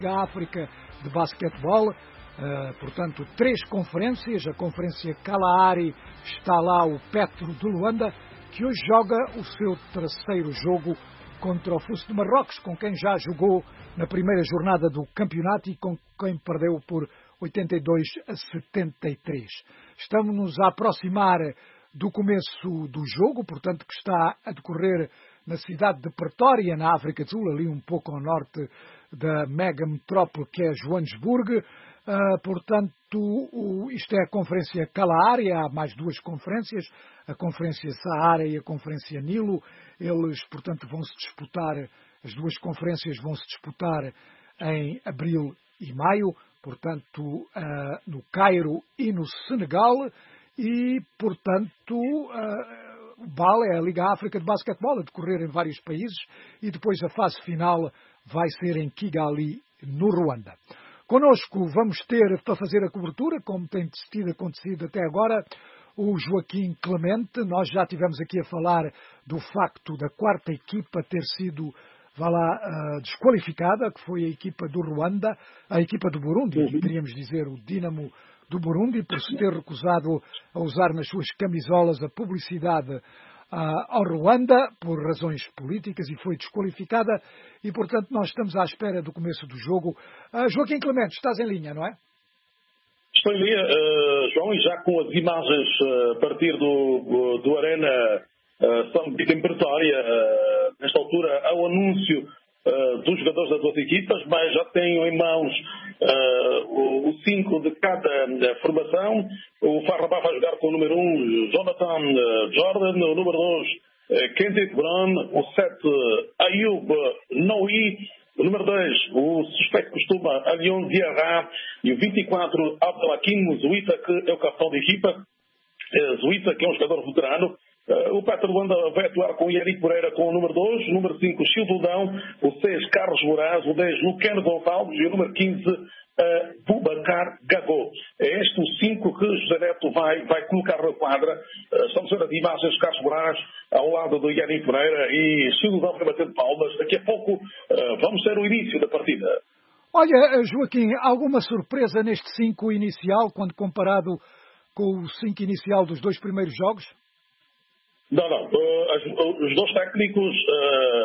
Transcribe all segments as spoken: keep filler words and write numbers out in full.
da África de basquetebol, uh, portanto, três conferências. A Conferência Kalahari está lá o Petro de Luanda, que hoje joga o seu terceiro jogo contra o Fuso de Marrocos, com quem já jogou na primeira jornada do campeonato e com quem perdeu por oitenta e dois a setenta e três. Estamos-nos a aproximar do começo do jogo, portanto, que está a decorrer na cidade de Pretória, na África do Sul, ali um pouco ao norte da mega metrópole que é Joanesburgo. Uh, portanto, o, isto é a Conferência Kalahari, há mais duas conferências, a Conferência Sahara e a Conferência Nilo. Eles, portanto, vão se disputar, as duas conferências vão se disputar em abril e maio, portanto, uh, no Cairo e no Senegal, e, portanto, uh, o B A L é a Liga África de Basquetebol, a decorrer em vários países, e depois a fase final vai ser em Kigali, no Ruanda. Connosco vamos ter, para fazer a cobertura, como tem tido acontecido até agora, o Joaquim Clemente. Nós já tivemos aqui a falar do facto da quarta equipa ter sido, vá lá, uh, desqualificada, que foi a equipa do Ruanda, a equipa do Burundi, uhum. Queríamos dizer o Dinamo do Burundi, por se ter recusado a usar nas suas camisolas a publicidade uh, ao Ruanda, por razões políticas, e foi desqualificada, e portanto nós estamos à espera do começo do jogo. Uh, Joaquim Clemente, estás em linha, não é? Estou em linha, uh, João, e já com as imagens uh, a partir do, do Arena uh, São Benito em Pretória, uh, nesta altura, ao anúncio uh, dos jogadores das duas equipas, mas já tenho em mãos uh, o cinco de cada uh, formação. O Farrabá vai jogar com o número um, Jonathan uh, Jordan, o número dois, uh, Kendrick Brown, o sete, Ayub Noui, o número dois, o suspeito costuma, Alion Diarra, e o vinte e quatro, Abdelhakim Zuita, que é o capitão da equipa. Zuita, que é um jogador veterano. O Petro de Luanda vai atuar com o Yannick Moreira com o número dois, o número cinco, Childudão, o seis, Carlos Moraes, o dez, Lucano Gonçalves e o número quinze, uh, Bubacar Gagô. É este o cinco que José Neto vai, vai colocar na quadra. Uh, estamos a ver as imagens de Carlos Moraes ao lado do Yannick Moreira e Childudão vai bater palmas. Daqui a pouco uh, vamos ter o início da partida. Olha, Joaquim, alguma surpresa neste cinco inicial, quando comparado com o cinco inicial dos dois primeiros jogos? Não, não. Uh, os dois técnicos uh,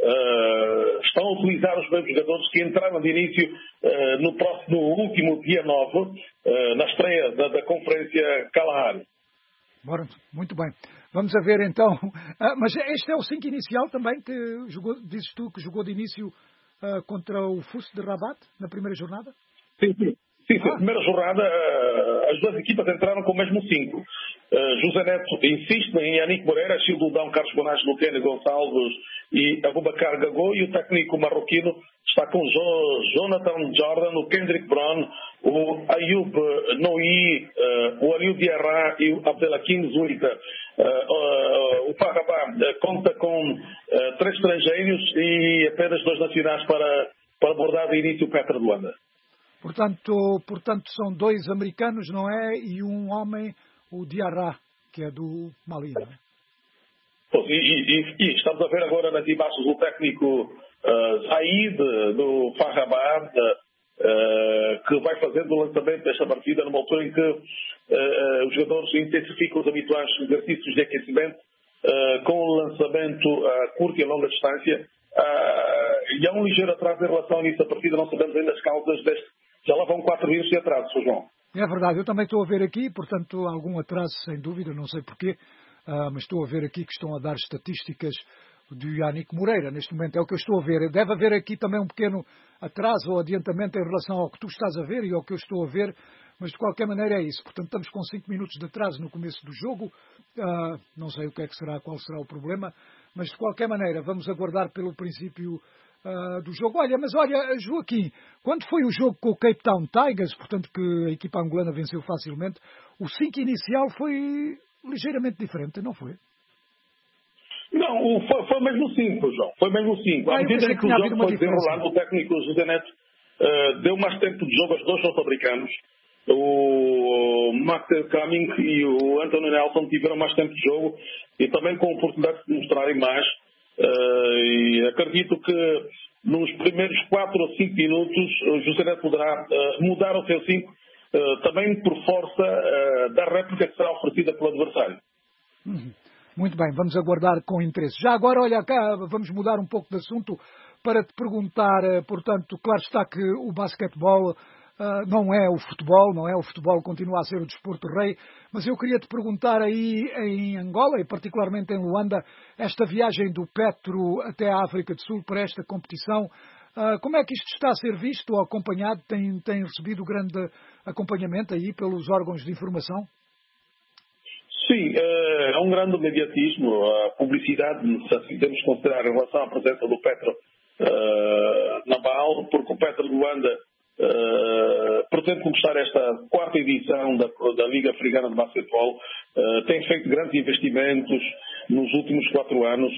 uh, estão a utilizar os mesmos jogadores que entraram de início uh, no, próximo, no último dia nove, uh, na estreia da, da Conferência Kalahari. Bora, muito bem. Vamos a ver então. Uh, mas este é o cinco inicial também, que jogou, dizes tu que jogou de início uh, contra o Fuso de Rabat, na primeira jornada? Sim, sim. Sim, sim. Ah. Na primeira jornada, uh, as duas equipas entraram com o mesmo cinco. Uh, José Neto insiste em Yannick Moreira, Childudão, Carlos Moraes, Lucano Gonçalves e Abubacar Gagô, e o técnico marroquino está com jo, Jonathan Jordan, o Kendrick Brown, o Ayub Noui, uh, o Aliou Diarra e o Abdelhakim Zuita. Uh, uh, o Farrabá uh, conta com uh, três estrangeiros e apenas dois nacionais para, para abordar de início o Petro de Luanda. Portanto, portanto, são dois americanos, não é? E um homem, o Diarra, que é do Mali, não é? E, e, e estamos a ver agora nas imagens o técnico uh, Zaid, do Farrabá, uh, que vai fazendo o lançamento desta partida numa altura em que uh, uh, os jogadores intensificam os habituais exercícios de aquecimento uh, com o lançamento a curta e a longa distância. Uh, e há um ligeiro atraso em relação a isso. A partida não sabemos ainda as causas deste. Já lá vão quatro minutos de atraso, Sr. João. É verdade, eu também estou a ver aqui, portanto, algum atraso, sem dúvida, não sei porquê, uh, mas estou a ver aqui que estão a dar estatísticas do Yannick Moreira, neste momento é o que eu estou a ver. Deve haver aqui também um pequeno atraso ou adiantamento em relação ao que tu estás a ver e ao que eu estou a ver, mas de qualquer maneira é isso. Portanto, estamos com cinco minutos de atraso no começo do jogo, uh, não sei o que é que será, qual será o problema, mas de qualquer maneira, vamos aguardar pelo princípio Uh, do jogo. Olha, mas olha, Joaquim, quando foi o jogo com o Cape Town Tigers, portanto que a equipa angolana venceu facilmente, o cinco inicial foi ligeiramente diferente, não foi? Não, foi, foi mesmo cinco, João. Foi mesmo cinco. À medida que o jogo foi desenrolando, o técnico José Neto uh, deu mais tempo de jogo aos dois sul-africanos. O Max Cumming e o Anthony Nelson tiveram mais tempo de jogo e também com a oportunidade de se mostrarem mais. Uh, e acredito que nos primeiros quatro ou cinco minutos, o José Neto poderá uh, mudar o seu cinco, uh, também por força uh, da réplica que será oferecida pelo adversário. Uhum. Muito bem, vamos aguardar com interesse. Já agora, olha cá, vamos mudar um pouco de assunto para te perguntar, portanto, claro está que o basquetebol uh, não é o futebol, não é? O futebol continua a ser o desporto rei, mas eu queria te perguntar aí em Angola, e particularmente em Luanda, esta viagem do Petro até a África do Sul para esta competição, uh, como é que isto está a ser visto ou acompanhado? Tem, tem recebido grande acompanhamento aí pelos órgãos de informação? Sim, é um grande mediatismo, a publicidade, se assim temos que considerar em relação à presença do Petro uh, na B A L, porque o Petro de Luanda uh, pretende conquistar esta quarta edição da, da Liga Africana de Basquetebol, uh, tem feito grandes investimentos nos últimos quatro anos,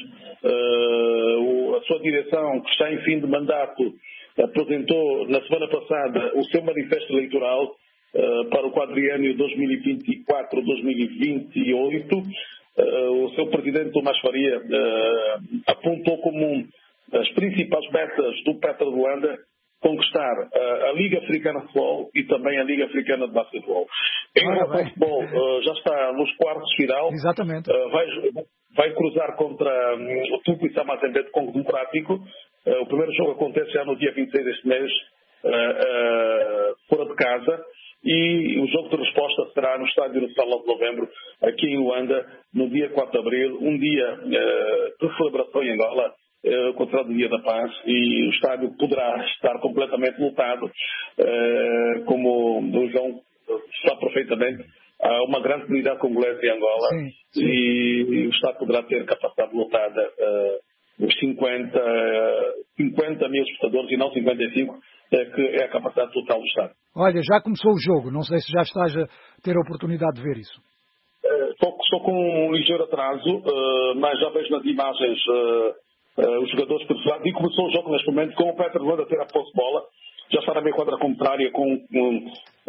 uh, a sua direção, que está em fim de mandato, apresentou na semana passada o seu manifesto eleitoral, Uh, para o quadriênio dois mil e vinte e quatro a dois mil e vinte e oito. Uh, o seu presidente Tomás Faria uh, apontou como as principais metas do Petro de Luanda conquistar uh, a Liga Africana de Futebol e também a Liga Africana de Basquetebol. Em relação ao futebol, uh, já está nos quartos de final. Exatamente. Uh, vai, vai cruzar contra um, o Tupi Samazembe de Congo Democrático. Uh, o primeiro jogo acontece já no dia vinte e seis deste mês, uh, uh, fora de casa. E o jogo de resposta será no estádio do Sala de Novembro, aqui em Luanda, no dia quatro de abril, um dia uh, de celebração em Angola, uh, considerado o Dia da Paz, e o estádio poderá estar completamente lotado, uh, como o João sabe perfeitamente. Há uma grande comunidade congolesa em Angola, sim, sim. E, e o estádio poderá ter capacidade lotada uh, os cinquenta, cinquenta mil espectadores e não cinquenta e cinco, é que é a capacidade total do Estado. Olha, já começou o jogo, não sei se já estás a ter a oportunidade de ver isso. Estou, estou com um ligeiro atraso, uh, mas já vejo nas imagens uh, uh, os jogadores preparados, e começou o jogo neste momento com o Petro de Luanda a ter a posse de bola, já está na meia quadra contrária com um,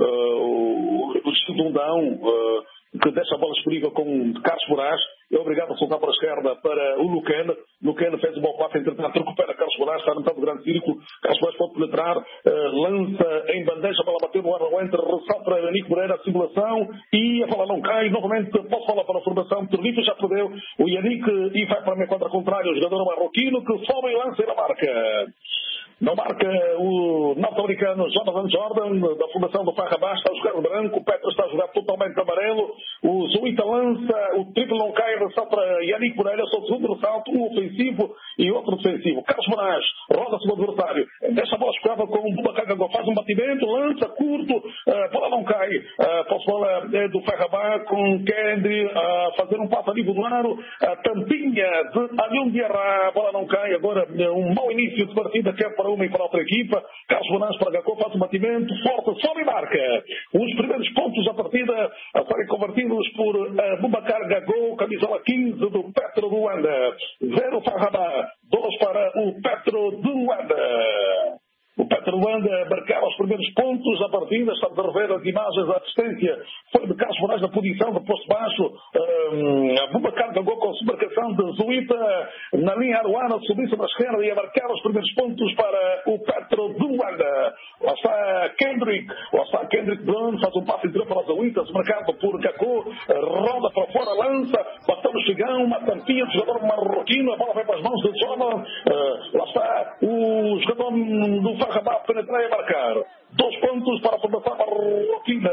uh, o Estudundão, uh, que deixa a bola disponível com Carlos Moraes, é obrigado a soltar para a esquerda para o Lucano. Lucano fez um bom passe, entretanto recupera Carlos Moraes, está no meio do grande círculo. Carlos Moraes pode penetrar, uh, lança em bandeja, a bola bateu no ar, não entra, ressalta para Nico Moreira, a simulação, e a bola não cai. Novamente, posso falar para a formação, Tornito já perdeu o Yannick e vai para a meia quadra contrária, o jogador marroquino que sobe e lança e na marca. Não marca o norte-americano Jonathan Jordan, da fundação do Farrabás, está a jogar de branco, o Petro está a jogar totalmente de amarelo, o Zuita lança, o triplo não cai, ressalto para Yannick Moreira, só o segundo ressalto, um ofensivo e outro defensivo. Carlos Moraes roda-se o adversário, deixa a bola escrava com o Bubacar Gagó, faz um batimento, lança, curto, a bola não cai, a bola é do Farrabás com Kendry a fazer um passo a nível do aro, a tampinha de Alion Diarra, a bola não cai, agora um mau início de partida, quer para uma e para outra equipa. Carlos Moraes para Gacó, faz um batimento forte, sobe e marca. Os primeiros pontos da partida a serem convertidos por uh, Bubacar Gagó, camisola quinze do Petro de Luanda. Zero Farrabá, dois para o Petro de Luanda. O Petro de Luanda marcava os primeiros pontos da partida. Estamos a rever as imagens da assistência. Foi de Carlos Moraes na posição de posto baixo. Um, a Bubacar Gagó com a marcação de Zuita na linha aruana, subir sobre a esquerda e a marcar os primeiros pontos para o Petro de Luanda. Lá está Kendrick. Lá está Kendrick Brown. Faz um passe interior para o Zuita, marcado por Gagó. Roda para fora, lança. Bateu no chegão. Uma tampinha do jogador marroquino. A bola vai para as mãos de Jordan. Uh, lá está o jogador do Farrabá penetrar e marcar. Dois pontos para a formação marroquina.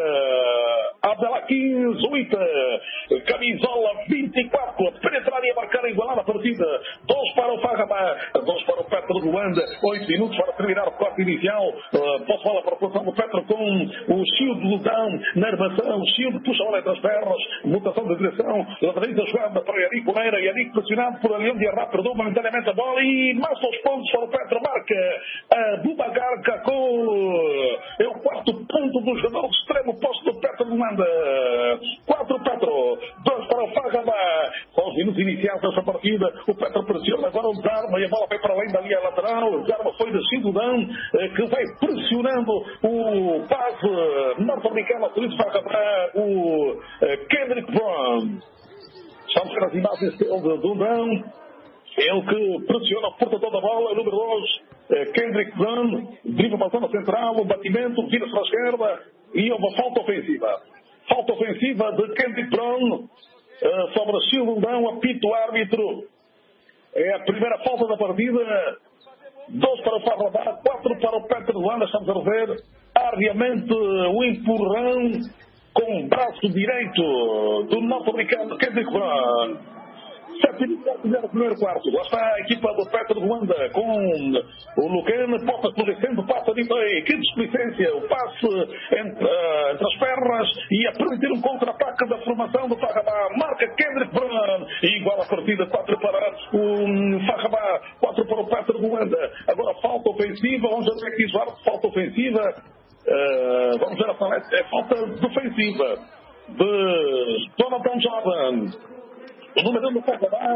Abdelaquim Zuita, camisola vinte e quatro, penetrar e marcar a igualar a partida. Dois para o Farrabá, dois para o Petro de Luanda. Oito minutos para terminar o quarto inicial. Uh, posso falar para a formação do Petro com o Shield do Down na armação. Shield puxa a bola entre as pernas, mutação de direção. Lateral jogada para Yannick Moreira. Yannick pressionado por Alion Diarra, perdeu momentaneamente a bola e mais dois pontos para o Petro. Marca a Bubacar Gagó. É o quarto ponto do jogador de extremo posto do Petro de Luanda. Quatro Petro, dois para o Farrabá. São os minutos iniciais desta partida. O Petro pressiona agora o Zarma e a bola vai para além da linha lateral. O Zarma foi de Cidudão, que vai pressionando o base norte-americano do Farrabá, o Kendrick Brown. Estamos com as imagens do Dundão. Ele que pressiona o portador da bola, número dois, Kendrick Brown, dribla para a zona central, o batimento, vira-se para a esquerda e uma falta ofensiva. Falta ofensiva de Kendrick Brown sobre Silundão, apita o árbitro. É a primeira falta da partida. Dois para o Farrabá, quatro para o Petro de Luanda. Estamos a ver ardiamente o empurrão com o braço direito do norte-americano Kendrick Brown. Sete minutos no primeiro quarto. Lá está a equipa do Petro de Luanda com o Lucane, porta florescendo, passa de meio. Que displicência, o passe entre, uh, entre as pernas e a permitir um contra-ataque da formação do Farrabá. Marca Kendrick Brown e igual a partida, quatro para o Farrabá, quatro para o Petro de Luanda. Agora falta ofensiva, vamos ver aqui o falta ofensiva. Uh, vamos ver a palestra, é falta defensiva de Jonathan Jordan. O número um do Farrabá,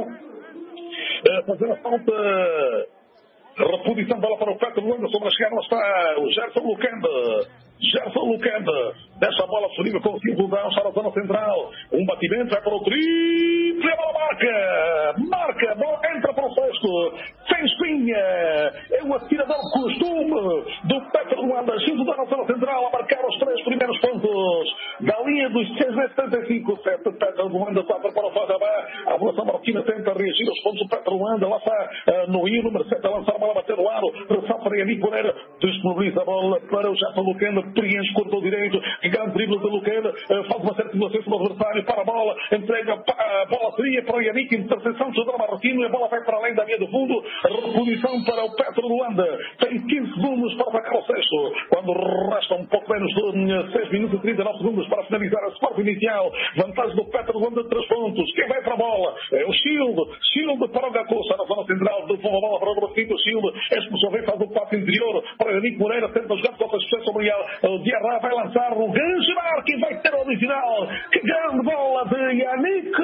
uh, fazer a falta, reposição de bola para o Petro de Luanda, sobre a esquerda está o Gerson Lucanda. Gerson Lucanda, deixa a bola disponível com o Silvudão, está na zona central. Um batimento, vai para o triple, a bola marca, marca, a bola entra para o sexto, sem espinha. É o atirador de costume do Petro de Luanda, Silvudão na zona central, a marcar os três primeiros pontos da linha dos seis a setenta e cinco, sete, Petro de Luanda, quatro para o Farrabá. A população marroquina tenta reagir aos pontos do Petro de Luanda, lá está uh, no I, número sete, a lançar a bola, a bater no aro, ressalta para Yannick Moreira, disponibiliza a bola para o Gerson Lucanda, preenche, cortou direito, grande drible de Lucana, uh, faz uma certa situação sobre o adversário, para a bola, entrega a bola fria para o Yannick, interseção do jogador marroquino, e a bola vai para além da linha do fundo, reposição para o Petro de Luanda, tem quinze segundos para atacar o sexto, quando resta um pouco menos de seis minutos e trinta e nove segundos para finalizar a sport inicial, vantagem do Petro de Luanda de três pontos, quem vai para a bola é o Shield, Shield para o Gacô, está na zona central, devolve a bola para o Roberto, Shield, a expulsão vem, faz o passo interior para o Yannick Moreira, tenta jogar contra a sucesso sobre o Diarra, vai lançar o grande marco e vai ter o original. Que grande bola de Yannick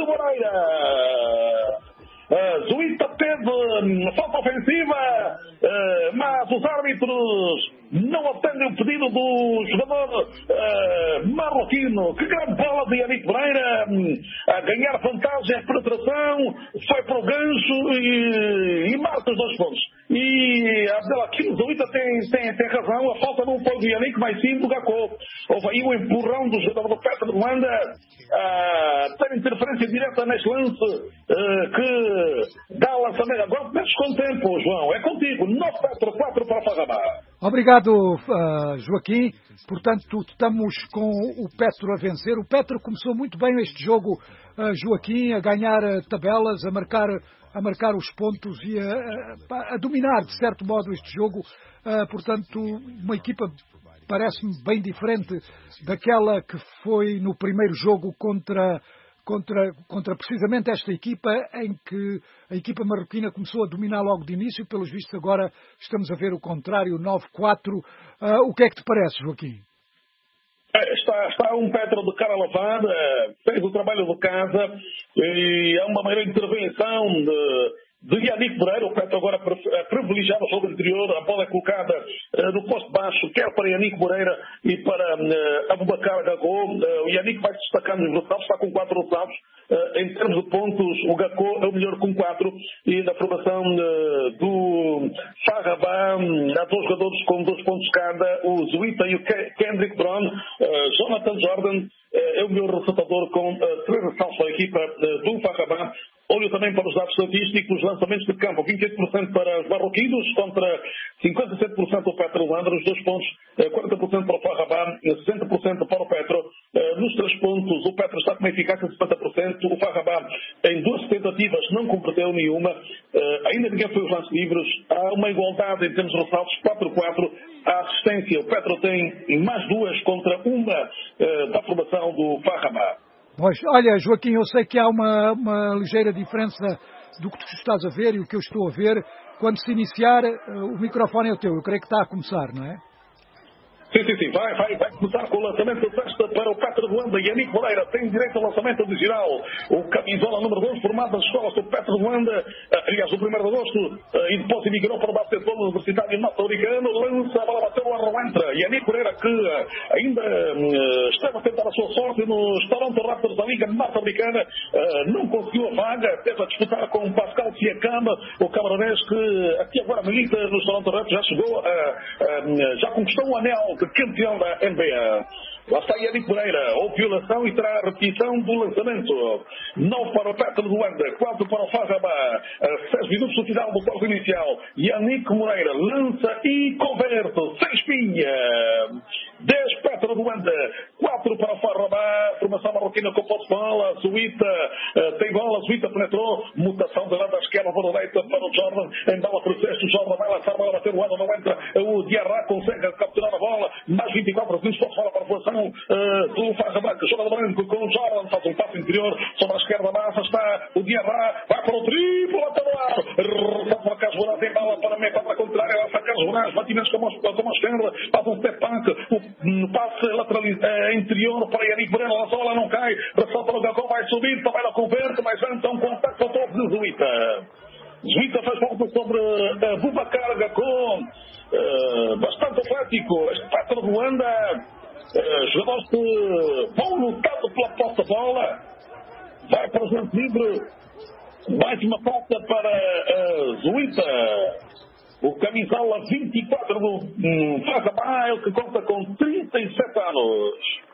Moreira. Uh, Zuíta teve falta ofensiva, uh, mas os árbitros não atendem o pedido do jogador uh, marroquino. Que grande bola de Yannick Moreira, a ganhar vantagem, a penetração, foi para o gancho e, e marca os dois pontos. E Abdelhakim Zuíta tem, tem, tem razão, a falta não foi do Yannick, mas sim do Gacô. Houve aí o empurrão do jogador do Petro de Luanda, uh, tem interferência direta neste lance, uh, que dá o lançamento. Agora metes com o tempo, João. É contigo. nove quatro quatro para o Farrabá. Obrigado, uh, Joaquim. Portanto, estamos com o Petro a vencer. O Petro começou muito bem este jogo, uh, Joaquim, a ganhar uh, tabelas, a marcar, a marcar os pontos e a, a, a dominar, de certo modo, este jogo. Uh, portanto, uma equipa parece-me bem diferente daquela que foi no primeiro jogo contra... Contra, contra precisamente esta equipa, em que a equipa marroquina começou a dominar logo de início. Pelos vistos agora estamos a ver o contrário, nove quatro. Uh, o que é que te parece, Joaquim? Está, está um Petro de cara lavada, fez o trabalho de casa e é uma maior intervenção de... de Yannick Moreira. O Petro agora a privilegiar o jogo anterior, a bola é colocada uh, no posto baixo, quer para Yannick Moreira e para uh, Aboubacar Gacô. Uh, o Yannick vai se destacando nos resultados, está com quatro resultados. Uh, em termos de pontos, o Gacô é o melhor com quatro, e na formação uh, do Farrabá há dois jogadores com dois pontos cada, o Zuíta e o Kendrick Brown. Uh, Jonathan Jordan uh, é o melhor receptador com uh, três ressaltos para a equipa uh, do Farrabá. Olho também para os dados estatísticos, lançamentos de campo, vinte e oito por cento para os marroquinos contra cinquenta e sete por cento do Petro de Luanda, nos dois pontos, quarenta por cento para o Farrabá, sessenta por cento para o Petro. Nos três pontos, o Petro está com uma eficácia de setenta por cento, o Farrabá em duas tentativas não converteu nenhuma, ainda ninguém foi os lances livres, há uma igualdade em termos de ressaltos, quatro a quatro, a assistência, o Petro tem mais duas contra uma da formação do Farrabá. Pois, olha, Joaquim, eu sei que há uma, uma ligeira diferença do que tu estás a ver e o que eu estou a ver. Quando se iniciar, o microfone é o teu. Eu creio que está a começar, não é? Sim, sim, sim. Vai, vai, vai começar com o lançamento de testa para o Petro de Luanda. Yannick Moreira tem direito ao lançamento adicional. O camisola número dois, formado nas escolas do Petro de Luanda. Aliás, o primeiro de agosto. E depois emigrou para o basquetebol universitário norte-americano. Lança a bola, bateu o arro, entra. Yannick Moreira, que ainda uh, esteve a tentar a sua sorte nos Toronto Raptors da Liga Norte-Americana. Uh, não conseguiu a vaga. Teve a disputar com o Pascal Siakam, o camaronês que aqui agora milita nos Toronto Raptors. Já chegou a, a, já conquistou um anel de campeão da N B A. Lá está Yannick Moreira. Houve violação e terá a repetição do lançamento. nove para o Petro de Luanda, quatro para o Farrabá. seis minutos do final do quarto inicial. Yannick Moreira lança e converte. seis pinha. dez Petro de Luanda, quatro para o Farrabá. Formação marroquina com posse de bola. Zuita tem bola. Zuita penetrou. Mutação da lado à esquerda para o direita para o Jordan. Em bola para o sexto. O Jordan vai lançar a bola, bater o ano, não entra. O Diarra consegue capturar a bola. Mais vinte e quatro segundos para fora para a formação uh, do Farrabá, que joga de branco com o Jordan. Faz um passo interior sobre a esquerda. Massa está o Diarra. Vai para o triplo. Até no ar. Rrr, para Carlos Bonaz. Tem bola para a meia quadra contrária. Lança Carlos Bonaz. Batimentos com a esquerda. Faz um step back. O passe lateral uh, interior para Yannick Moreira. Lança a bola, não cai. Ressalta no Gacon. Vai subir. Também não converte. Mas antes um contacto ao topo de Zuita. Zuita faz volta sobre uh, Boubacar Gacon. Uh, bastante atlético. Este Petro de Luanda. Uh, jogadores que vão lutando pela posse de bola. Vai para o centro livre. Mais uma falta para uh, Zuita. O camisola vinte e quatro do um, Farrabá, ele que conta com trinta e sete anos.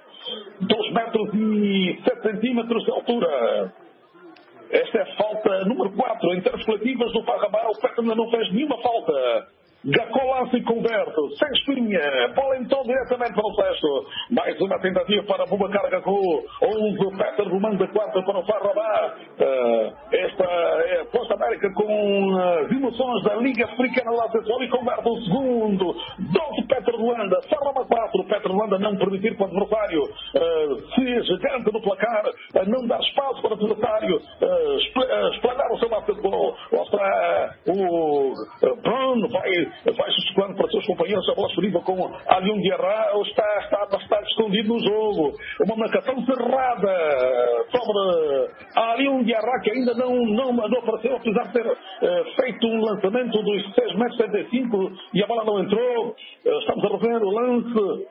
dois metros e sete centímetros de altura. Esta é a falta número quatro. Em termos coletivas do Farrabá, o Petro ainda não fez nenhuma falta. Gacol lança e converte. Sem espinha. Bola então diretamente para o sexto. Mais uma tentativa para Boubacar Gacol. onze Petro do Manda quatro para o Farrabá. Uh, esta é a Posta América com as emoções da Liga Africana lá de e converte o segundo. doze Petro de Luanda. Farrabá quatro. Petro de Luanda não permitir para o adversário uh, se gigante no placar. Uh, não dar espaço para o adversário uh, esplanar o seu basquetebol. Mostra uh, o uh, Brown vai vai suscitando para os seus companheiros a bola disponível com Alium Diarra, está, está bastante escondido no jogo. Uma marcação cerrada sobre Alium Diarra, que ainda não, não, não apareceu, apesar de ter uh, feito um lançamento dos seis metros e setenta e cinco e a bola não entrou. Uh, estamos a rever o lance.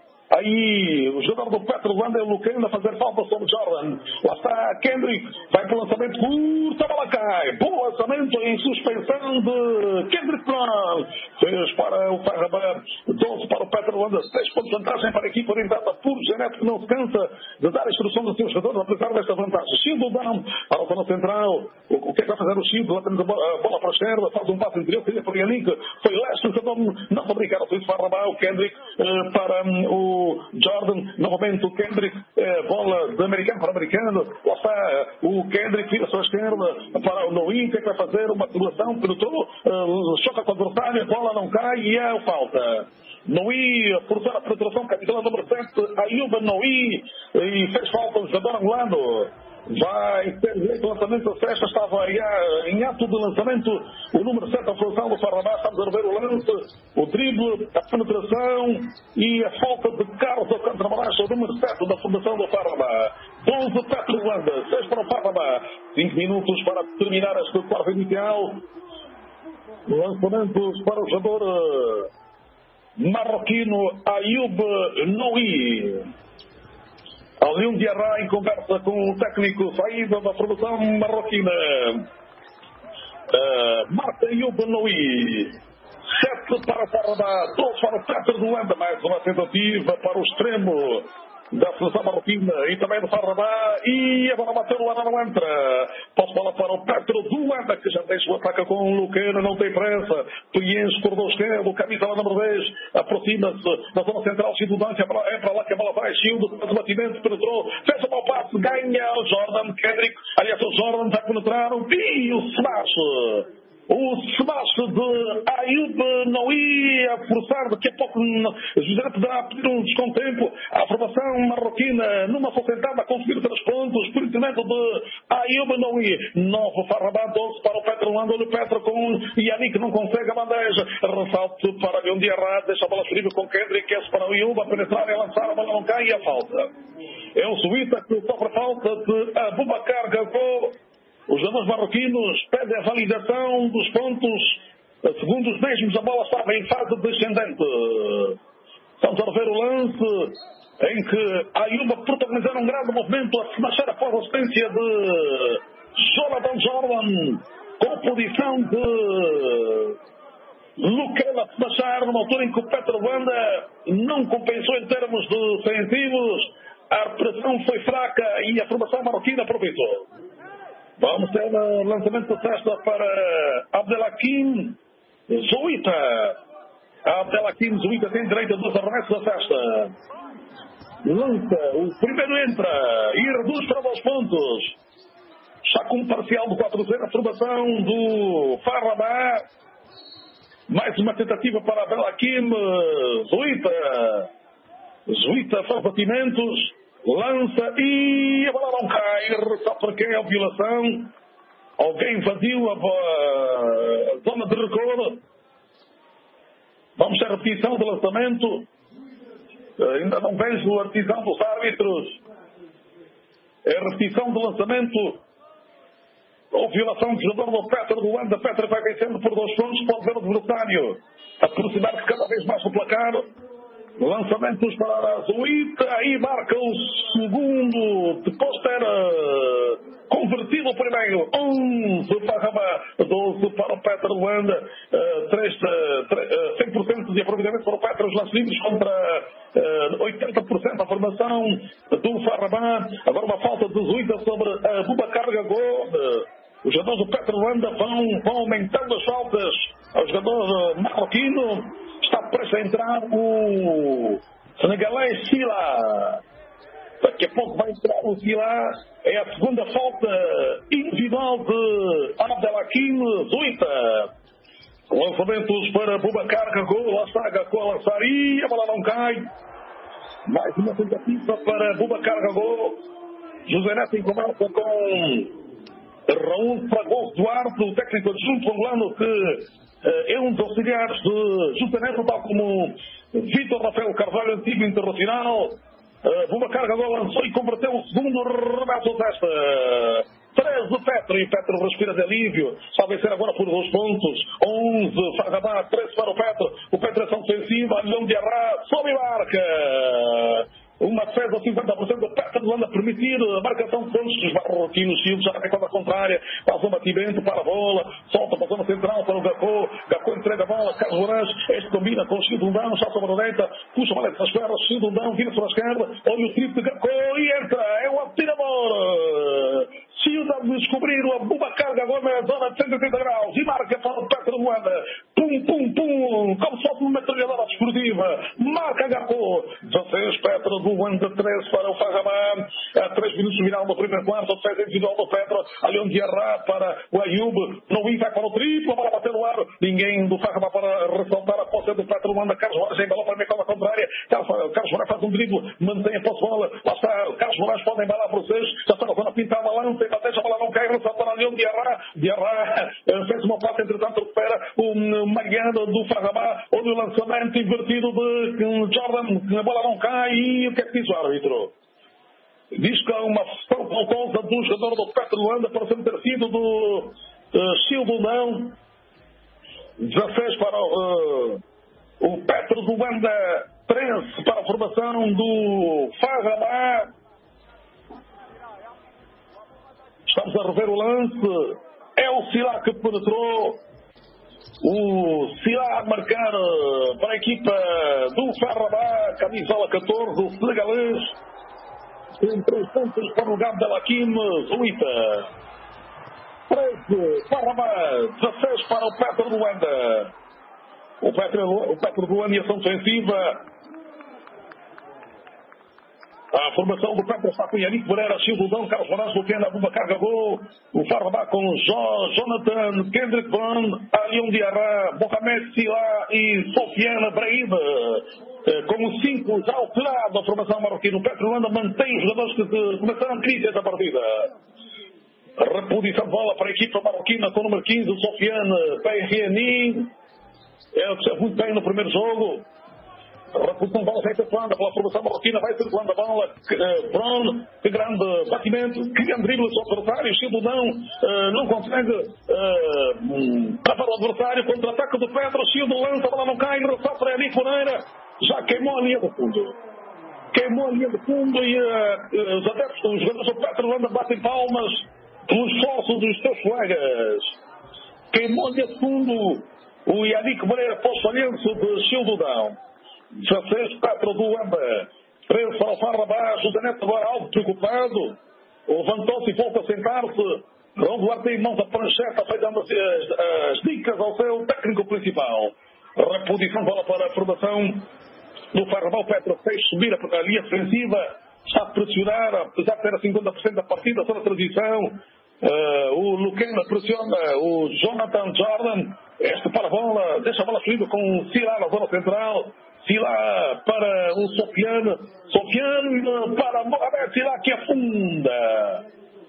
Aí o jogador do Petro de Luanda é o Lucano a fazer falta sobre Jordan. Lá está Kendrick, vai para o lançamento curto, a bola cai. Bom lançamento em suspensão de Kendrick Brown. Fez para o Farrabá, doze para o Petro de Luanda, seis pontos de vantagem para a equipa orientada por Geneto, que não se cansa de dar instruções aos seus jogadores apesar desta vantagem. Shield down para o zona central. O, o que é que vai fazer o Shield? Lá temos a bola, a bola para a esquerda, faz um passo interior, tira para o Yannick. Foi leste, o jogador não fabricar o Farrabá, o Kendrick uh, para um, o Jordan, novamente o Kendrick, eh, bola de americano para americano. Lá está o Kendrick, vira a sua esquerda para o Noim. O que é que vai fazer? Uma tubulação, penetrou, eh, choca com a adversária, a bola não cai e é falta. Noí, forçar a penetração, camisola número sete, Ayuba Noí, e fez falta o jogador angolano. Vai ter direito ao lançamento da sexta, estava em ato de lançamento o número sete, a função do Farrabá. Estamos a ver o lance, o drible, a penetração e a falta de Carlos contra Moraes, o número sete da formação do Farrabá. doze Petro de Luanda, seis para o Farrabá, cinco minutos para terminar este quarto inicial. Lançamentos para o jogador marroquino Ayub Noui. Alium Diarra em conversa com o técnico saída da formação marroquina. Uh, Marta Ayub Noui. sete para o Farrabá, doze para o Petro de Luanda. Mais uma tentativa para o extremo da seleção marroquina e também do Farrabá. E agora bateu o Luanda, não entra. Posso bola para o Petro de Luanda, que já deixa o ataque com o Lucano, não tem pressa. Preenche, corredor esquerdo, camisa lá número dez, aproxima-se da zona central, Childudância, é para lá que a bola vai, Child, faz o batimento, penetrou, fez o mau passe, ganha o Jordan, Kendrick, aliás o Jordan vai penetrar, e o smash. O smash de Ayoub não ia forçar, daqui a pouco José poderá pedir um descontempo à formação marroquina numa sustentada a conseguir três pontos, por instrumento de Ayoub não ia. nove Farrabá, doze para o Petro Luanda, o Petro com Yannick não consegue a bandeja, ressalto para Leão Diarra, deixa a bola disponível com Kendrick, esse para o Ayoub, a penetrar e a lançar, a bola não cai e a falta. É o Suíta que sofre a falta de Abubakar Gagô. Os jogadores marroquinos pedem a validação dos pontos. Segundo os mesmos, a bola estava em fase descendente. Estamos a ver o lance em que a Ayoub protagonizar um grande movimento a se marchar após a assistência de Jonathan Jordan, com posição de Luquela a se marchar numa altura em que o Petro Luanda não compensou em termos defensivos. A pressão foi fraca e a formação marroquina aproveitou. Vamos ter o lançamento de cesta para Abdelhakim Zouita. Abdelhakim Zouita tem direito a dois arremessos da cesta. Lança, o primeiro entra e reduz para dois pontos. Já com um parcial de quatro a zero, a formação do Farrabá. Mais uma tentativa para Abdelhakim Zouita. Zouita faz batimentos. Lança e a bola não cai. Só para quem é a violação. Alguém invadiu a, a zona de recuo. Vamos ter a repetição do lançamento. Ainda não vejo a repetição dos árbitros. É a repetição do lançamento. Ou violação do jogador do Petro do Luanda. Petro vai vencendo por dois pontos. Pode ver o adversário aproximar-se cada vez mais do placar. Lançamentos para a Zouita, aí marca o segundo, depois ter uh, convertido o primeiro, onze para Farrabá, doze para o Petro Luanda, uh, três, uh, uh, cem por cento de aproveitamento para o Petro, os lances livres contra uh, oitenta por cento da formação do Farrabá. Agora uma falta de Zouita sobre a Abubakar Gagô. Uh, os jogadores do Petro Luanda vão, vão aumentando as faltas ao jogador marroquino. Está prestes a entrar o senegalês Sila. Daqui a pouco vai entrar o Sila. É a segunda falta individual de Abdelhakim Zouita. Lançamentos para Abubakar Gagô. Lá está Gagô a lançar e a bola não cai. Mais uma tentativa para Abubakar Gagô. José Neto em conversa com Raul Fragoso Duarte, o técnico adjunto angolano que é um dos auxiliares de José Neto, tal como Vitor Rafael Carvalho, antigo internacional. Abubakar Gagô lançou e converteu o segundo remesso desta. treze do Petro, e o Petro respira de alívio. Está a vencer agora por dois pontos. onze, Farrabá, treze para o Petro. O Petro é ação defensiva, Leão Diarra, sobe e marca. Uma defesa cinquenta por cento do Petro Luanda a permitir a marcação de pontos dos marroquinos. Silves já na conta contrária, faz um batimento para a bola, solta para a zona central para o Gacô. Gacô entrega a bola, Carlos Moraes, este combina com o Childundão, já sobre a direita, puxa a bola das pernas, Childundão vira sobre a esquerda, olha o triplo de Gacô e entra, é o atirador. Childundão de descobrir o Abubakar Gagô na zona de cento e oitenta graus e marca para o Petro Luanda. Pum, pum, pum, como se fosse uma metralhadora desportiva. Marca Gacô. dezasseis, Petro do Luanda, treze para o Farrabá. A três minutos do final do primeiro quarto, a defesa individual do Petro. Ali onde Diarra para o Ayoub. Não vai para o triplo, a bola bater no ar. Ninguém do Farrabá para ressaltar a posse do Petro Luanda. Carlos Moraes embalou para a meia contrária. Carlos Moraes faz um drible, mantém a posse bola. Lá está, Carlos Moraes pode embalar para vocês. Já está na zona pintada, lança, bateu, a bola não cai, ressaltar ali onde Diarra. Diarra fez uma passe, entretanto recupera o Mariano do Farrabá. Olha o lançamento invertido de Jordan. A bola não cai e o que é que diz o árbitro? Diz que há uma faltosa do jogador do Petro Luanda para ser ter sido do uh, Childundão. dezasseis para uh, o Petro do Luanda, treze para a formação do Farrabá. Estamos a rever o lance. É o Sila que penetrou. O Sila a marcar para a equipa do Farrabá, camisola catorze, o senegalês. Tem três pontos para o lugar de Abdelhakim Zouita. treze, Farrabá, dezasseis para o Petro do Luanda. O Petro, o Petro do Luanda em ação defensiva. A formação do Petro está com Yannick Moreira, Silvudão, Carlos Moraes, Luquena, Abubakar Gabou, o Farrabá com jo, Jonathan, Kendrick Brown, Alion Diarra, Mohamed Sila e Sofiane Brahim. Como cinco já alterado a formação marroquina. O Petro Luanda mantém os jogadores que, que começaram a crise esta partida. Reposição de bola para a equipa marroquina com o número quinze, o Sofiane Payriani. É o que esteve muito bem no primeiro jogo. Reposição de bola vai circulando pela formação marroquina, vai circulando a bola. Uh, Brown, que grande batimento, que grande drible do adversário. Silvudão uh, não consegue uh, travar o adversário. Contra-ataque do Petro. Sildo lança, a bola não cai. Reçado para Yannick Moreira. Já queimou a linha de fundo. Queimou a linha de fundo e uh, os adeptos, os jogadores do Petro Luanda batem palmas pelos esforços dos seus colegas. Queimou a linha de fundo o Yannick Moreira pós falhanço de Silvudão. dezasseis, Petro do Luanda. treze para o Farrabá. José Neto agora algo preocupado. Levantou-se e volta a sentar-se. João Duarte em mãos a prancheta, foi dando as, as, as dicas ao seu técnico principal. Reposição de bola para a formação do Farrabá. O Petro fez subir a, a linha defensiva. Está a pressionar, apesar de ter a cinquenta por cento da partida, só na transição. Uh, o Luquena pressiona o Jonathan Jordan. Este para a bola, deixa a bola fluindo com o Sila na zona central. Sila para o Sofiane. Sofiane para Mohamed Sila, que afunda.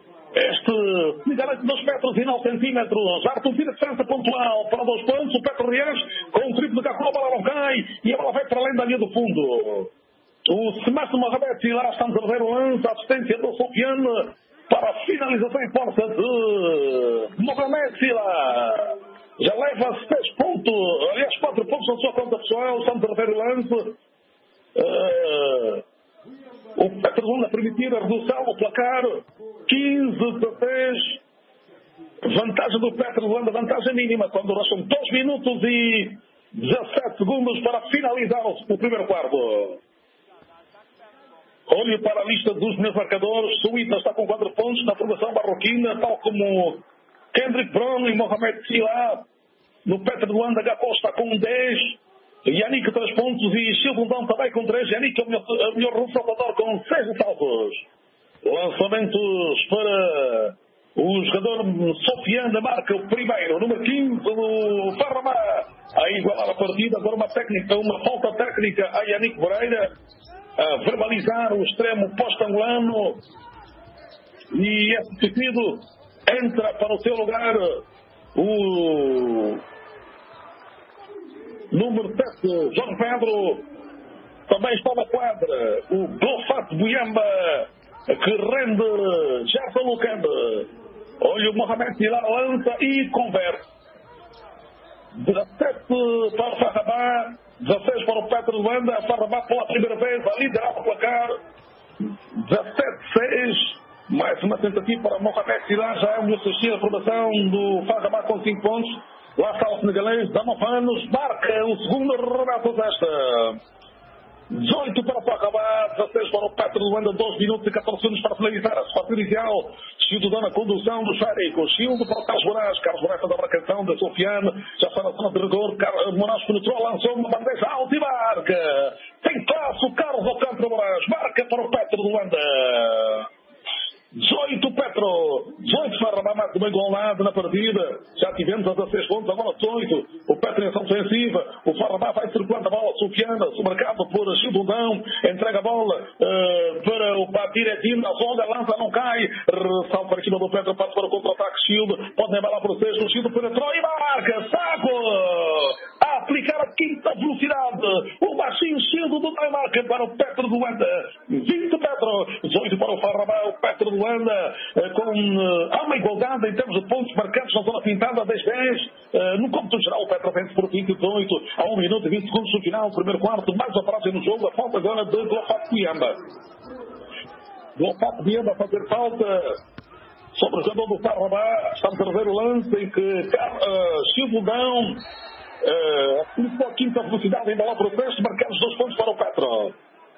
Este garante dois metros e nove centímetros. Arthur tira de defesa pontual para dois pontos. O Petro Rias com o triplo de Gacó, a bola não cai e a bola vai para além da linha do fundo. O Semácio Mohamed Sila está no terceiro lance. A assistência do Sofiane para a finalização em força de Mohamed Sila. Já leva seis pontos, aliás, quatro pontos na sua conta pessoal. Está no terceiro lance. Uh, o Petro Luanda a permitir a redução do placar. quinze a dezasseis. Vantagem do Petro Luanda, vantagem mínima, quando restam dois minutos e dezassete segundos para finalizar o primeiro quarto. Olhe para a lista dos meus marcadores. Suíta está com quatro pontos na formação marroquina, tal como Kendrick Brown e Mohamed Sila. No Petro Luanda, Gacó está com dez. Yannick três pontos e Silvudão também com três. Yannick é o melhor, o melhor ressalvador com seis saltos. Lançamentos para o jogador Sofiane, marca o primeiro, número quinze do Farrabá. A igualar a partida, agora uma técnica, uma falta técnica a Yannick Moreira. A verbalizar o extremo post-angolano. E esse pedido entra para o seu lugar o número sete, João Pedro. Também está na quadra o Glofat Buyamba, que rende Gerson Lucande. Olha o Mohamed Sila, lança e converte. dezassete para o Farrabá, dezasseis para o Petro Luanda. Farrabá pela primeira vez a liderar o placar. dezassete a seis. Mais uma tentativa para Mohamed Sila. Já é o meu assistir a formação do Farrabá com cinco pontos. Lá está o senegalês Damafanos. Marca o segundo Renato Zesta. dezoito para o Farrabá, dezasseis para o Petro Luanda, dois minutos e catorze segundos para finalizar a sua inicial. Sildo dá na condução do Xérico. Sildo para o Carlos Moraes. Carlos Moraes faz a marcação da Sofiane. Já está na zona de rigor. Carlos Moraes penetrou, lançou uma bandeja alta e marca. Tem classe o Carlos Alcântara Moraes. Marca para o Petro Luanda. dezoito Petro, dezoito Farrabá, marca uma igualdade na partida. Já tivemos a dezasseis pontos, agora dezoito. O Petro em ação defensiva. O Farrabá vai circulando a bola. Sofiana, marcado por Silvudão. Entrega a bola uh, para o direitinho na zona. Lança, não cai. Ressalta para cima do Petro, passa para o contra-ataque. Sildo pode embalar para o sexto. O Sildo penetrou e marca. Saco! A aplicar a quinta velocidade. O baixinho Sildo do marca para o Petro do Luanda. vinte Petro, dezoito para o Farrabá. O Petro do Luanda com uh, há uma igualdade em termos de pontos marcados na zona pintada, dez dez. Uh, no cômputo geral, o Petro vence por vinte e dezoito. A um minuto e vinte segundos do final, primeiro quarto. Mais a frase no jogo. A falta agora de Glofat Buyamba. Glofat Buyamba a fazer falta sobre o jogador do Farrabá. Está no terceiro lance em que uh, Silvudão uh, aplicou a quinta velocidade, ainda lá para o texto, marcando os dois pontos para o Petro.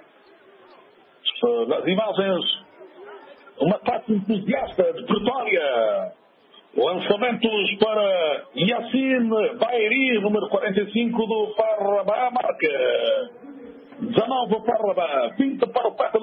Uh, nas imagens, uma parte entusiasta de Pretória. Lançamentos para Yassine Baeri, número quarenta e cinco do Farrabá, marca. dezanove para o Farrabá, vinte para o Petro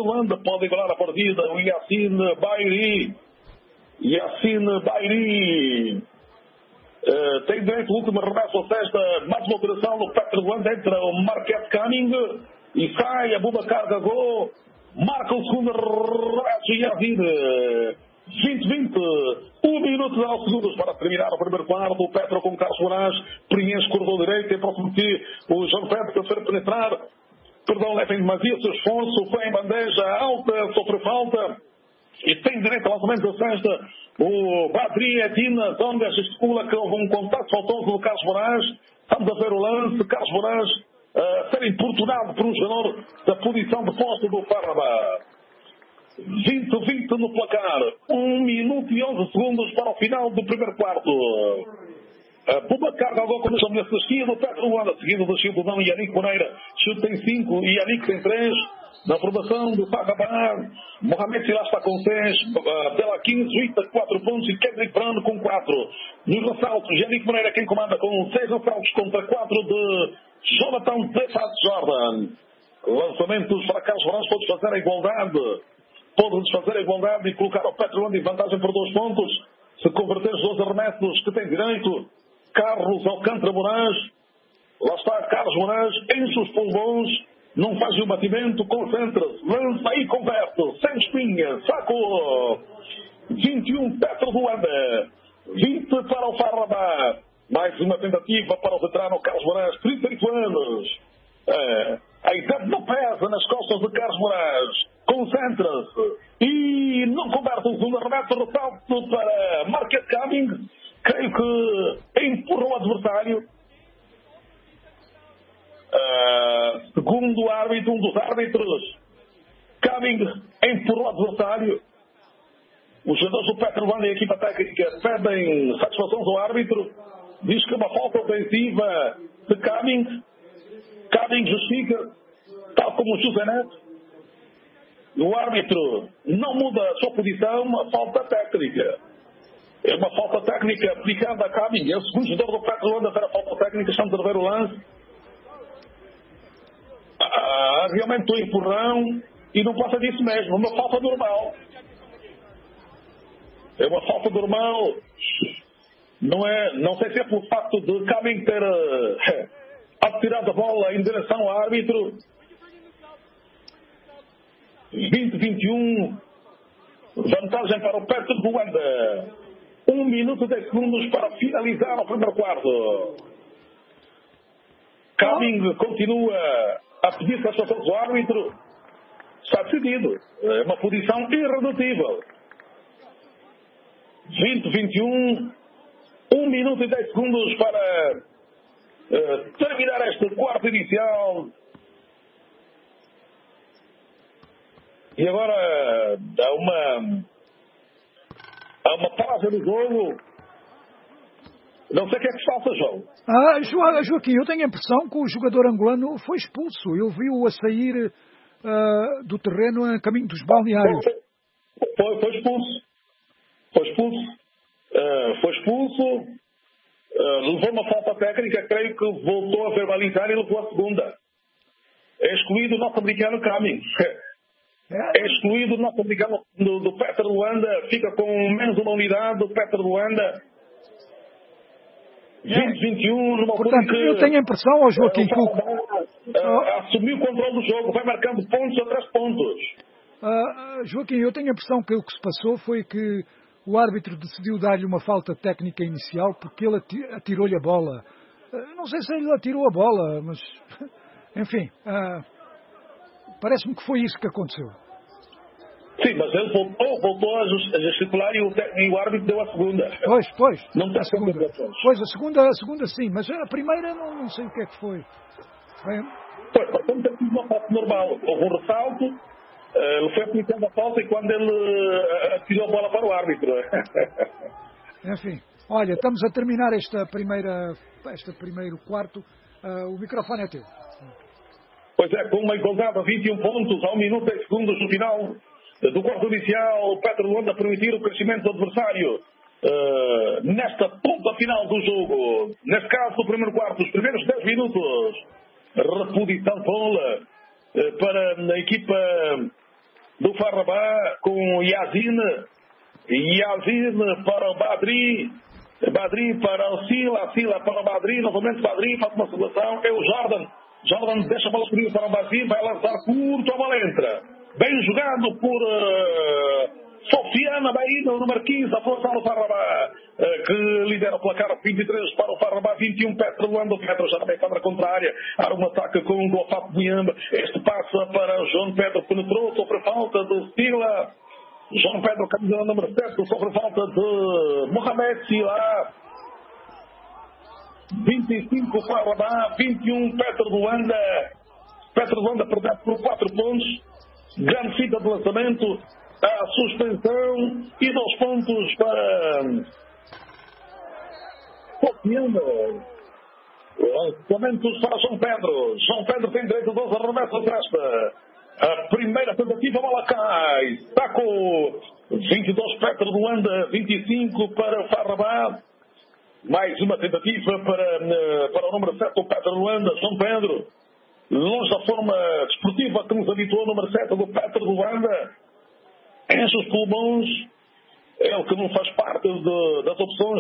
Luanda pode igualar a partida. O Yassine Bairi. Yassine Bairi. Uh, tem direito o último arremesso à cesta. Mais uma operação do Petro de Luanda. Entra o Marquette Cunning. E sai a Boubacar Gago. Marca o segundo arremesso. Yassine. vinte vinte. Um minuto e nove segundos para terminar o primeiro quarto. O Petro com Carlos Moraes. Preenche corredor direito. Em próximo de ti. O João Pedro para ser penetrar. Perdão, leva em demasia o seu esforço. Foi em bandeja alta. Sofre falta. E tem direito ao lançamento da cesta. O Badri Edina Zonga gesticula que houve um contato faltoso do Carlos Moraes. Estamos a ver o lance. Carlos Moraes a ser importunado por um jogador da posição de posse do Farraba. vinte vinte no placar. um minuto e onze segundos para o final do primeiro quarto. Boubacar Gago começou nessa esquina do Petro Luanda, seguido do Childão e Yannick Moreira. Chute tem cinco e Yannick tem três. Na formação do Fagabar, Mohamed Silas está com seis, Bela quinze, Vita quatro pontos e Kendrick Brown com quatro. Nos ressaltos, Yannick Moreira quem comanda com seis ressaltos contra quatro de Jonathan Defat Jordan. Lançamentos para Carlos Moraes, pode fazer a igualdade. Pode desfazer a igualdade e colocar o Petro Luanda em vantagem por dois pontos. Se converter os dois arremessos que tem direito. Carlos Alcântara Moraes. Lá está Carlos Moraes, enche os pulmões. Não faz o batimento, concentra-se, lança e converte, sem espinha, saco. vinte e um, Petro do Luanda. vinte para o Farraba. Mais uma tentativa para o veterano Carlos Moraes, trinta e oito anos. É, a idade não pesa nas costas de Carlos Moraes. Concentra-se e não converte o segundo arremesso, ressalto para Marquette Cunning. Creio que empurra o adversário. Uh, segundo o árbitro, um dos árbitros, Cunning empurrou o adversário. Os jogadores do Petro Luanda e a equipa técnica pedem satisfações ao árbitro. Diz que é uma falta ofensiva de Cunning. Cunning justifica, tal como o José Neto. O árbitro não muda a sua posição, uma falta técnica. É uma falta técnica aplicada a Cunning. É o segundo jogador do Petro Luanda a ter a falta técnica. Estamos a ver o lance. Ah, realmente o empurrão e não passa disso mesmo, é uma falta normal. É uma falta normal. Não é, não sei se é pelo facto de Cunning ter uh, atirado a bola em direção ao árbitro. vinte vinte e um, vantagem para o Petro de Luanda. um minuto e dez segundos para finalizar o primeiro quarto. Cunning continua a pedir satisfação do árbitro. Está decidido. É uma posição irredutível. vinte vinte e um. um minuto e dez segundos para uh, terminar este quarto inicial. E agora há uma há uma pausa no jogo. Não sei o que é que se passa, João. Ah, Jo- Joaquim, eu tenho a impressão que o jogador angolano foi expulso. Eu vi-o a sair ah, do terreno a caminho dos balneários. Foi, foi expulso. Foi expulso. Uh, foi expulso. Uh, levou uma falta técnica, creio que voltou a verbalizar e levou a segunda. É excluído o norte-americano Cunning. É excluído o norte-americano do, do Petro Luanda. Fica com menos uma unidade do Petro Luanda. vinte vinte e um, numa Portanto, que, eu tenho a impressão, ó Joaquim, que o, uh, assumiu o controle do jogo, vai marcando pontos atrás de pontos. uh, Joaquim, eu tenho a impressão que o que se passou foi que o árbitro decidiu dar-lhe uma falta técnica inicial porque ele ati- atirou-lhe a bola. Uh, não sei se ele atirou a bola, mas enfim, uh, parece-me que foi isso que aconteceu. Sim, mas ele voltou, voltou a gesticular e o, e o árbitro deu a segunda. Pois, pois. Não tem a segunda. Pois, a segunda, a segunda sim, mas a primeira não, não sei o que é que foi. Bem, Pois, então tem sido uma falta normal. Houve um ressalto, uh, ele foi aplicando a falta e quando ele uh, atirou a bola para o árbitro. enfim, olha, estamos a terminar esta primeira, este primeiro quarto. Uh, o microfone é teu. Pois é, com uma igualdade a vinte e um pontos, a um minuto e segundos no final do quarto inicial, o Petro Luanda a permitir o crescimento do adversário uh, nesta ponta final do jogo. Neste caso, do primeiro quarto, os primeiros dez minutos, reposição bola uh, para a equipa do Farrabá com Yazin. Yazin para o Badri. Badri para o Sila. Sila para o Badri. Novamente Badri faz uma situação. É o Jordan. Jordan deixa a bola fria para o Badri. Vai lançar curto. A bola entra. Bem jogado por uh, Sofiana Baína, o número quinze. A força do Farrabá. Uh, que lidera o placar. vinte e três para o Farrabá. vinte e um Petro. Luando Petro já também contra a contrária. Há um ataque com o Glofap Buyamba. Este passa para o João Pedro. Penetrou. Sofre falta do Sila. João Pedro, camisa número sete, sofre falta de Mohamed Sila. vinte e cinco Farrabá, vinte e um Petro do Luanda. Petro do Luanda perdeu por quatro pontos. Grande fita de lançamento. A suspensão e dois pontos para Copiando. Lançamentos para João Pedro. João Pedro tem direito a doze arremessos desta. A primeira tentativa, a bola cai. Taco. vinte e dois Petro do Luanda, vinte e cinco para Farrabá. Mais uma tentativa para, para o número sete, o Petro do Luanda, João Pedro. Longe da forma desportiva que nos habituou, o número sete do Petro do Luanda. Enche os pulmões. Ele que não faz parte de, das opções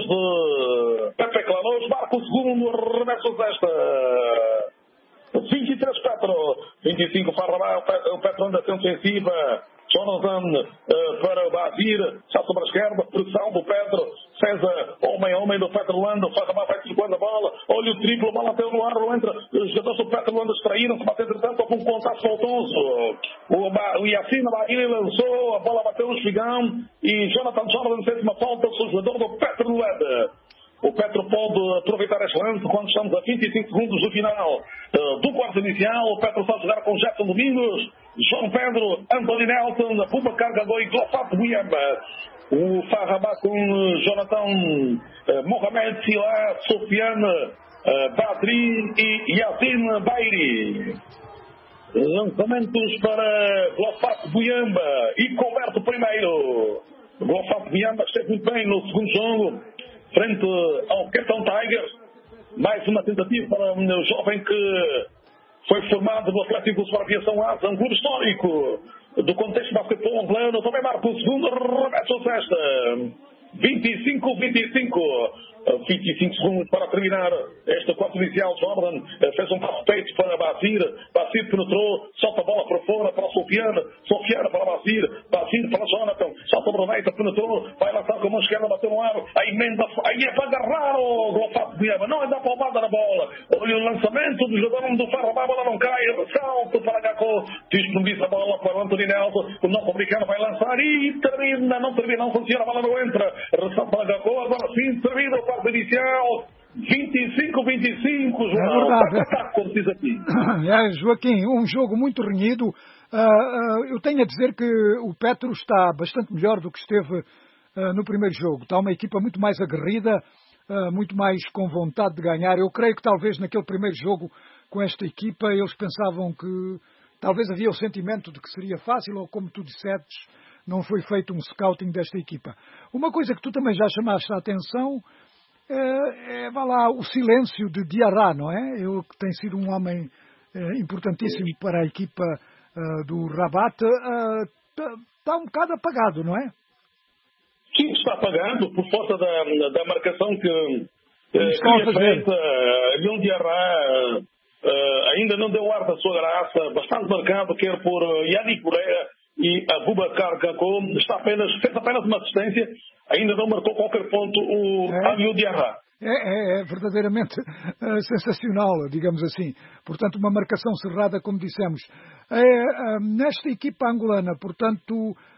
de Pepe Claros. Marca o segundo, arremessos desta. vinte e três Petro, vinte e cinco Farrabá, o Petro anda ofensiva. Jonathan uh, para o Bazir, já sobre a esquerda, pressão do Petro, César, homem a homem do Petro Luanda, o Farrabá vai desligando a bola, olha o triplo, a bola até no ar, entra, os jogadores do Petro Luanda distraíram-se, mas entretanto houve um contato faltoso. O, o Yassine Bahia lançou, a bola bateu no espigão e Jonathan Jordan fez uma falta, o jogador do Petro Luanda. O Petro pode aproveitar este lance quando estamos a vinte e cinco segundos do final uh, do quarto inicial. O Petro está a jogar com Jefferson Domingos, João Pedro, Anthony Nelson, Abubakar Gagoy e Glofap Buyamba. O Farrabá com Jonathan uh, Mohamed Sila, Sofiane uh, Badri e Yazin Bairi. Lançamentos para Glofap Buyamba e converte o primeiro. Glofap Buyamba esteve muito bem no segundo jogo frente ao Capitão Tigers. Mais uma tentativa para o jovem que foi formado no Atlético de Aviação Asa, um clube histórico do contexto de basquetebol angolano. Também marca o segundo, remete a sexta. vinte e cinco, vinte e cinco. vinte e cinco segundos para terminar este quarto inicial. Jordan fez um passo peito para Bazir. Bazir penetrou, solta a bola para fora para Sofiane. Sofiane para Bazir. Bazir para Jonathan. Solta para a direita, penetrou. Vai lançar com a mão esquerda, bateu no ar. A emenda, aí é para agarrar o Glofap Buyamba. Não é dar palmada na bola. Olha o lançamento do jogador do Farrabá. A bola não cai. Salto para Gacó. Disponibiliza a bola para o Anthony Nelson. O nosso americano vai lançar e termina. Não termina, não funciona. A bola não entra. Ressalta para Gacó. Agora sim, termina o quarto inicial. vinte e cinco, vinte e cinco, João. É verdade. Tá, como diz aqui. É, Joaquim, um jogo muito renhido. Uh, uh, eu tenho a dizer que o Petro está bastante melhor do que esteve uh, no primeiro jogo. Está uma equipa muito mais aguerrida, uh, muito mais com vontade de ganhar. Eu creio que talvez naquele primeiro jogo com esta equipa eles pensavam que talvez havia o sentimento de que seria fácil, ou como tu disseste, não foi feito um scouting desta equipa. Uma coisa que tu também já chamaste a atenção é, é vá lá, o silêncio de Diarra, não é? Ele que tem sido um homem é, importantíssimo para a equipa uh, do Rabat, está uh, um bocado apagado, não é? Sim, está apagado por força da, da marcação que uh, foi feita. Uh, Diarra uh, ainda não deu ar da sua graça, bastante marcado, quer por uh, Yannick Moreira e Abubakar Gacó. Está apenas, fez apenas uma assistência, ainda não marcou qualquer ponto o é. Aliou Diarra. É, é, é verdadeiramente uh, sensacional, digamos assim. Portanto, uma marcação cerrada, como dissemos. É, uh, nesta equipa angolana, portanto,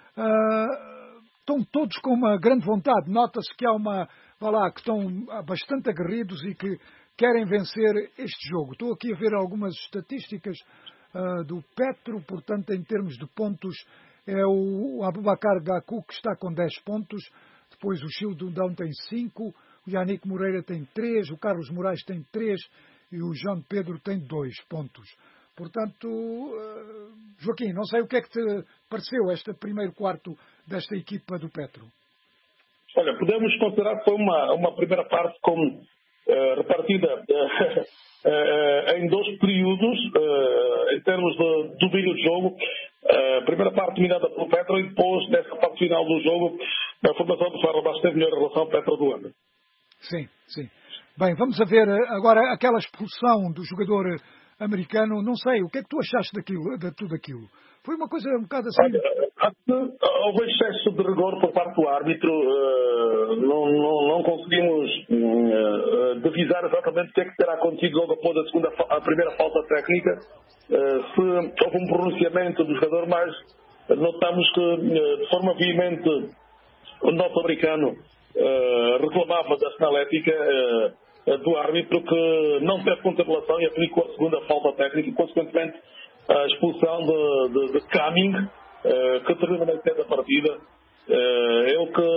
uh, estão todos com uma grande vontade. Nota-se que há uma, vá lá, que estão bastante aguerridos e que querem vencer este jogo. Estou aqui a ver algumas estatísticas uh, do Petro, portanto, em termos de pontos, é o, o Abubakar Gacó que está com dez pontos, depois o Chil Dundão tem cinco, o Yannick Moreira tem três, o Carlos Moraes tem três e o João Pedro tem dois pontos. Portanto, uh, Joaquim, não sei o que é que te pareceu este primeiro quarto desta equipa do Petro. Olha, podemos considerar que foi uma, uma primeira parte com, uh, repartida uh, uh, em dois períodos, uh, em termos de domínio de jogo. Uh, primeira parte dominada pelo Petra e depois, nessa parte final do jogo, a formação do Farrabás esteve melhor em relação ao Petra do Luanda. Sim, sim. Bem, vamos a ver agora aquela expulsão do jogador americano. Não sei, o que é que tu achaste daquilo, de tudo aquilo? Foi uma coisa um bocado assim... Houve excesso de rigor por parte do árbitro. Uh, não, não, não conseguimos uh, divisar exatamente o que é que terá acontecido logo após a, segunda, a primeira falta técnica. Uh, se houve um pronunciamento do jogador, mas notamos que uh, de forma veemente o norte-americano uh, reclamava da sinalética uh, do árbitro, que não teve contemplação e aplicou a segunda falta técnica e, consequentemente, a expulsão de, de, de Cumming, uh, que termina na da partida. Uh, ele que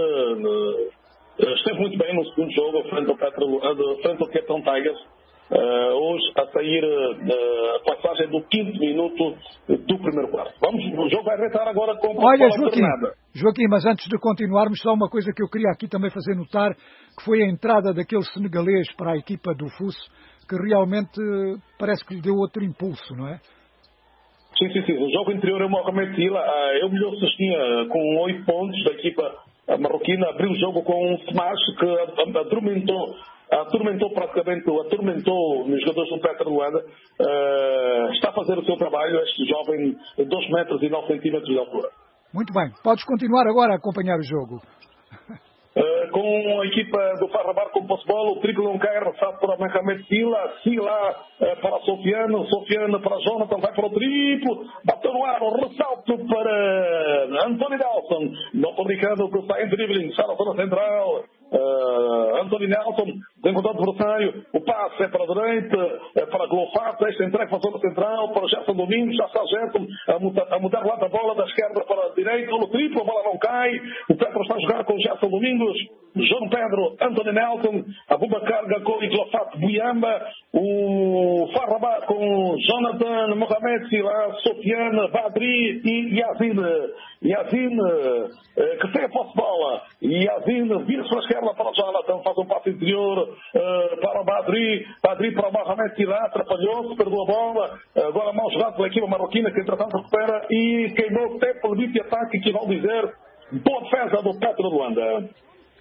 uh, esteve muito bem no segundo jogo, frente ao, Petra, uh, frente ao Capitão Tigers. Uh, hoje a sair uh, a passagem do quinto minuto do primeiro quarto. Vamos, o jogo vai retar agora com a Olha, Joaquim, Joaquim, mas antes de continuarmos, só uma coisa que eu queria aqui também fazer notar, que foi a entrada daquele senegalês para a equipa do F U S, que realmente parece que lhe deu outro impulso, não é? Sim, sim, sim. O jogo interior é o Mohamed Sila. Eu melhor sustinha com oito pontos da equipa marroquina, abriu o jogo com um smash que atormentou, atormentou praticamente, atormentou os jogadores do Petra Luanda. Uh, está a fazer o seu trabalho, este jovem de dois metros e nove centímetros de altura. Muito bem. Podes continuar agora a acompanhar o jogo. Uh, com a equipa do Farrabar com o posse-bola, o triplo não cai, arrasado para Mohamed Sila, Sila uh, para Sofiano, Sofiano para Jonathan, vai para o triplo, bateu no ar, o ressalto para Anthony Nelson, norte-americano que está em dribbling, está na zona central. Uh, Anthony Nelson tem contato do adversário, o passe é para a direita, é para Glofat, este entrega para a zona central, para Gerson Domingos, já está Gerson a mudar, a mudar lá da bola da esquerda para a direita, no triplo, a bola não cai, o Pedro está a jogar com o Gerson Domingos, João Pedro, Anthony Nelson, Abubakar Gakol e Glofat Buyamba, o Farrabá com Jonathan, Mohamed Sila, Sofiane, Badri e Yazin. Yazin, que tem a posse de bola, e Yazin vira-se para a esquerda para o Jonathan, faz um passo interior uh, para o Badri, Badri para o Mohamed Sila, atrapalhou-se, perdeu a bola, agora mal jogado pela equipa marroquina, que entretanto recupera e queimou o tempo, limite de ataque, que vão dizer boa defesa do Petra do Luanda.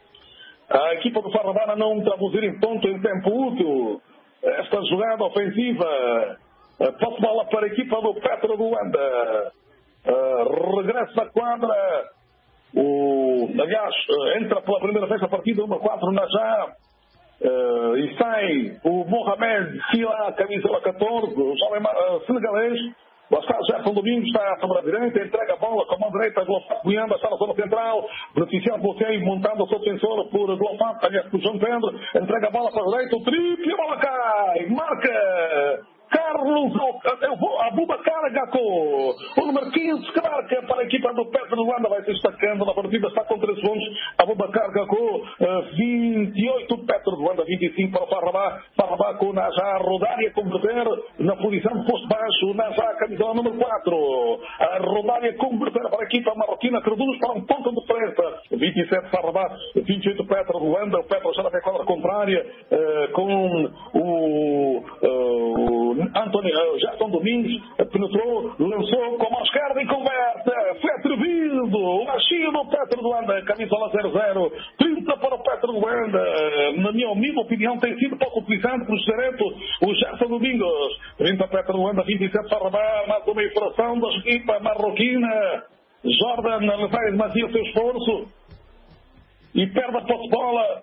A equipa do Farrabana não traduzir em ponto em tempo útil esta jogada ofensiva. Posse bola para a equipa do Petra do Luanda. Uh, regressa à quadra. O, aliás, uh, entra pela primeira vez a partida número quatro na já. Uh, e sai o Mohamed Sila, camisola catorze, o jovem uh, senegalês. Lá está Gerson Domingos, está sobre a direita, entrega a bola com a mão direita, Glofat Buyamba está na zona central, beneficiando o bloqueio, montando o seu defensor por Glofat, aliás por João Pedro, entrega a bola para a direita, o triple, a bola cai, marca Carlos Abubakar Gakol, o número quinze, que marca para a equipa do Petra do Luanda, vai se destacando na partida, está com três pontos, Abubakar Gakol, vinte e oito, Petra do Luanda, vinte e cinco para o Farrabá, Farrabá com o Najá a rodar e a converter, na posição de posto baixo, o Najá, camisola número quatro, a rodar e a converter para a equipa marroquina, que reduz para um ponto de diferença, vinte e sete Farrabá, vinte e oito Petra do Luanda, o Petra já na quadra contrária, uh, com o, uh, o Anthony, uh, Gerson Domingos, penetrou, lançou com a mão esquerda e conversa, foi atrevido, o machinho do Petra do Luanda, camisola zero zero, trinta para o Petra do Luanda, uh, na minha humilde opinião tem sido pouco utilizado por gerente o Gerson Domingos, trinta Petra do Luanda, vinte e sete Farrabá, mais uma infração da equipa marroquina, Jordan vai esmaziar o seu esforço e perde a posse de bola.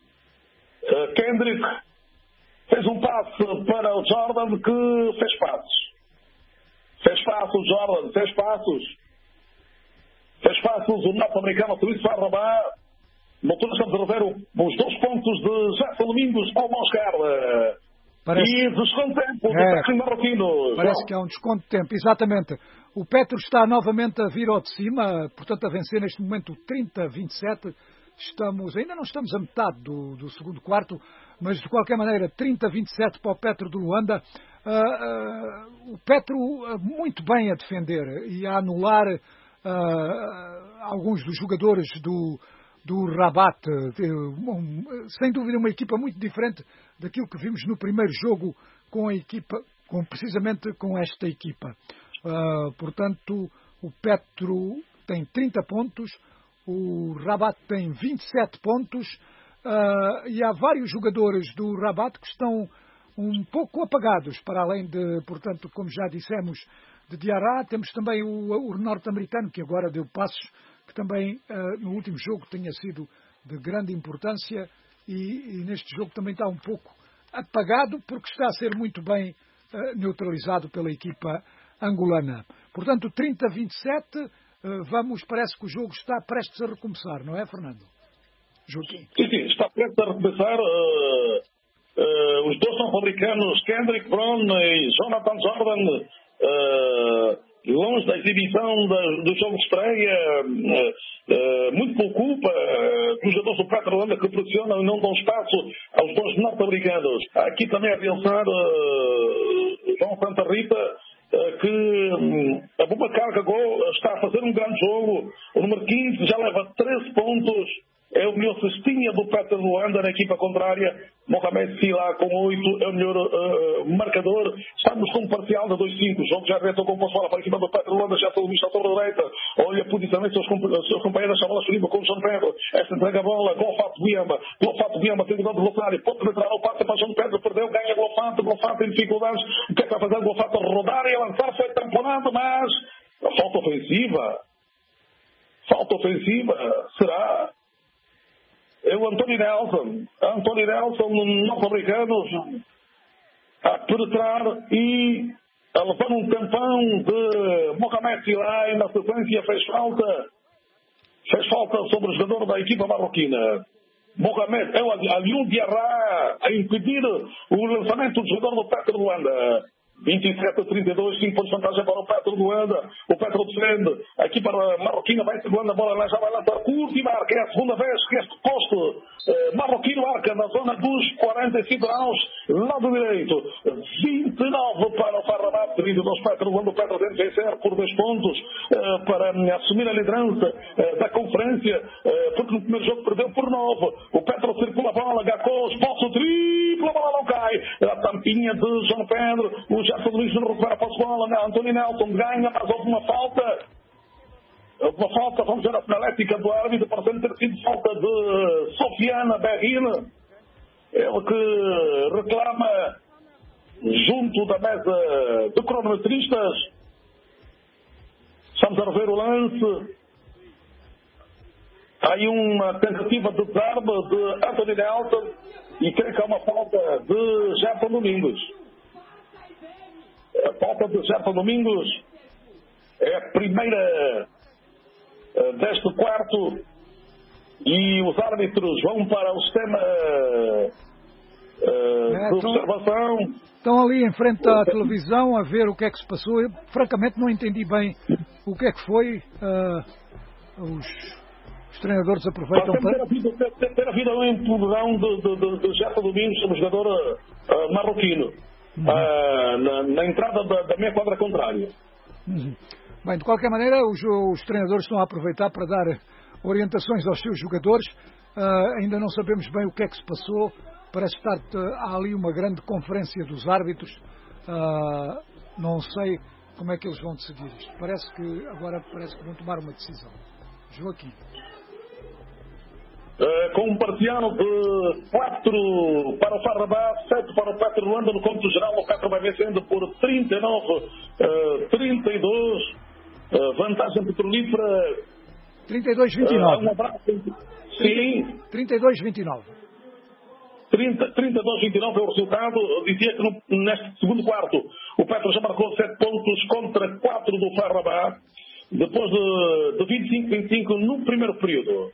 uh, Kendrick fez um passe para o Jordan, que fez passos. Fez passos, Jordan, fez passos. Fez passos, o norte-americano Luís Farrabá. Motor estamos a rever os dois pontos de Gerson Domingos ao mão esquerda. Parece... E desconto de tempo do é, técnico marroquino. Parece que há um desconto de tempo, exatamente. O Petro está novamente a vir ao de cima, portanto a vencer neste momento trinta a vinte e sete. Estamos, ainda não estamos a metade do, do segundo quarto, mas de qualquer maneira trinta a vinte e sete para o Petro do Luanda. Uh, uh, o Petro uh, muito bem a defender e a anular uh, alguns dos jogadores do, do Rabat. Uh, um, sem dúvida uma equipa muito diferente daquilo que vimos no primeiro jogo com a equipa, com, precisamente com esta equipa. Uh, portanto, o Petro tem trinta pontos, o Rabat tem vinte e sete pontos, uh, e há vários jogadores do Rabat que estão um pouco apagados, para além de, portanto, como já dissemos, de Diarra. Temos também o, o norte-americano, que agora deu passos, que também uh, no último jogo tinha sido de grande importância, e, e neste jogo também está um pouco apagado, porque está a ser muito bem uh, neutralizado pela equipa angolana. Portanto, trinta a vinte e sete, uh, vamos, parece que o jogo está prestes a recomeçar, não é, Fernando? Joaquim. Sim, sim, está prestes a recomeçar. Uh, uh, os dois são americanos, Kendrick Brown e Jonathan Jordan, uh, longe da exibição da, do jogo de estreia, uh, uh, muito por culpa uh, dos jogadores do Petro Luanda, que pressionam e não dão espaço aos dois norte-americanos. Aqui também a pensar uh, João Santa Rita, uh, que um, a Boubacar Gago está a fazer um grande jogo. O número quinze já leva treze pontos. É o melhor cestinha do Petro Luanda na equipa contrária. Mohamed Sila com oito é o melhor uh, marcador. Estamos com um parcial de dois a cinco. O jogo já retou com o bola para a equipa do Petro Luanda. Já foi o visto à torre direita. Olha posicionamento dos seus, seus companheiros. A bola subindo com o João Pedro. Esta entrega a bola. Glofato Biamba. Glofato Biamba tem o do velocidade. Pode entrar ao passe para João Pedro. Perdeu. Ganha Glofato. Glofato tem dificuldades. O que é que vai fazer o Glofato? Rodar e avançar. Foi tamponado, mas a falta ofensiva. Falta ofensiva. Será? É o Anthony Nelson. Anthony Nelson, norte-americano, a penetrar e a levar um tampão de Mohamed Silai. Na sequência fez falta. Fez falta sobre o jogador da equipa marroquina. Mohamed, é o Aliou Diarra a impedir o lançamento do jogador do Petro Luanda. vinte e sete a trinta e dois, cinco pontos de vantagem para o Petro Luanda. O Petro defende. Aqui para a Marroquina vai segurando a bola, já vai lançar curto e marca. É a segunda vez que este posto eh, marroquino marca na zona dos quarenta e cinco graus, lado direito. vinte e nove para o Farrabat, trinta e dois Petro Luanda. O Petro tem que vencer por dois pontos eh, para um, assumir a liderança eh, da conferência, eh, porque no primeiro jogo perdeu por nove. O Petro circula a bola, Gacos, posso triplo, a bola não cai. A tampinha de João Pedro, o Gerson Luís não recupera a posse de bola. António Nelson ganha, mas houve uma falta. Houve uma falta, vamos ver a sinalética do árbitro, parecendo ter sido falta de Sofiana Berrina. Ele que reclama junto da mesa de cronometristas. Estamos a rever o lance. Há aí uma tentativa de desarme de António Nelson e creio que há uma falta de Gerson Domingos. A falta de Gerson Domingos é a primeira uh, deste quarto e os árbitros vão para o sistema uh, é, de estão, observação. Estão ali em frente à televisão a ver o que é que se passou. Eu, francamente, não entendi bem o que é que foi. Uh, os, os treinadores aproveitam ter para... havido, ter, ter havido um empurrão de, de, de, de Gerson Domingos, um jogador uh, marroquino. Uhum. Uh, na, na entrada da, da meia quadra contrária. Uhum. Bem, de qualquer maneira, os, os treinadores estão a aproveitar para dar orientações aos seus jogadores. Uh, ainda não sabemos bem o que é que se passou. Parece estar uh, há ali uma grande conferência dos árbitros. Uh, não sei como é que eles vão decidir isto. Parece que agora parece que vão tomar uma decisão. Joaquim. Uh, com um parcial de quatro para o Farrabat, sete para o Petro Luanda. No cômputo geral, o Petro vai vencendo por trinta e nove a trinta e dois. Uh, vantagem petrolífera. trinta e dois a vinte e nove. Uh, um abraço. Sim. trinta e dois a vinte e nove. trinta, trinta e dois a vinte e nove é o resultado. Eu dizia que no, neste segundo quarto o Petro já marcou sete pontos contra quatro do Farrabat. Depois de, de vinte e cinco a vinte e cinco no primeiro período.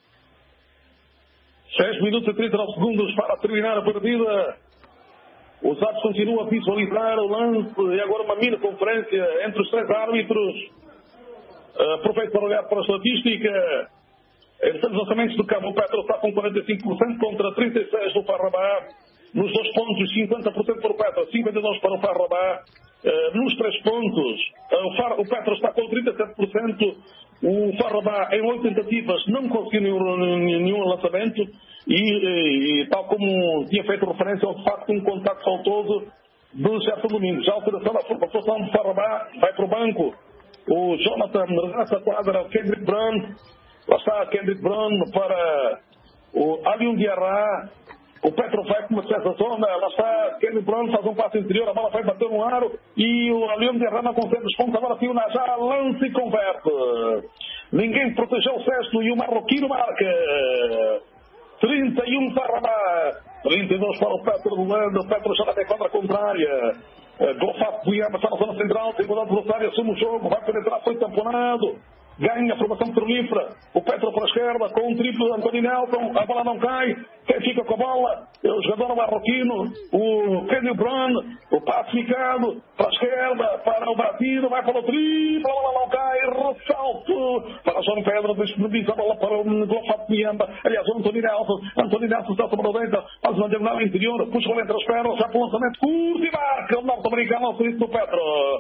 seis minutos e trinta e nove segundos para terminar a partida. Os árbitros continuam a visualizar o lance e agora uma mini conferência entre os três árbitros. Uh, aproveito para olhar para a estatística. Em termos de lançamentos do campo, o Petro está com quarenta e cinco por cento contra trinta e seis por cento do Farrabat. Nos dois pontos, cinquenta por cento para o Petro, cinquenta e dois por cento para o Farrabat. Uh, nos três pontos, uh, o, Far, o Petro está com trinta e sete por cento. O Farrabat, em oito tentativas, não conseguiu nenhum, nenhum lançamento. E, e, e tal como tinha feito referência ao facto de um contato faltoso do Gerson Domingos. A alteração da formação do Farrabat vai para o banco. O Jonathan regressa à quadra, o Kendrick Brown. Lá está Kendrick Brown para o Alium Diarra. O Petro vai começar essa zona. Lá está Kendrick Brown, faz um passo interior, a bola vai bater no aro e o Alium Diarra não consegue os pontos. Agora sim o Najá lança e converte. Ninguém protegeu o cesto e o marroquino marca. trinta e um para Rabat, trinta e dois para o Petro do Lando. O Petro já até contra a contrária. Golfat Buyama está na zona central, tem cuidado do adversário, assume o jogo, vai penetrar, foi tamponado. Ganha a formação petrolífera. O Petro para a esquerda, com um triplo de António Nelson. A bola não cai. Quem fica com a bola é o jogador marroquino, o Kenny Brown. O passe ficado para a esquerda, para o batido, vai para o triplo. A bola não cai. Ressalto para João Pedro. Disponibiliza a bola para o Golfat Miamba. Aliás, o António Nelson. António Nelson está sobre a direita. Faz uma diagonal interior. Puxa entre as pernas. Já para o lançamento curto e marca. O norte-americano ao serviço do Petro.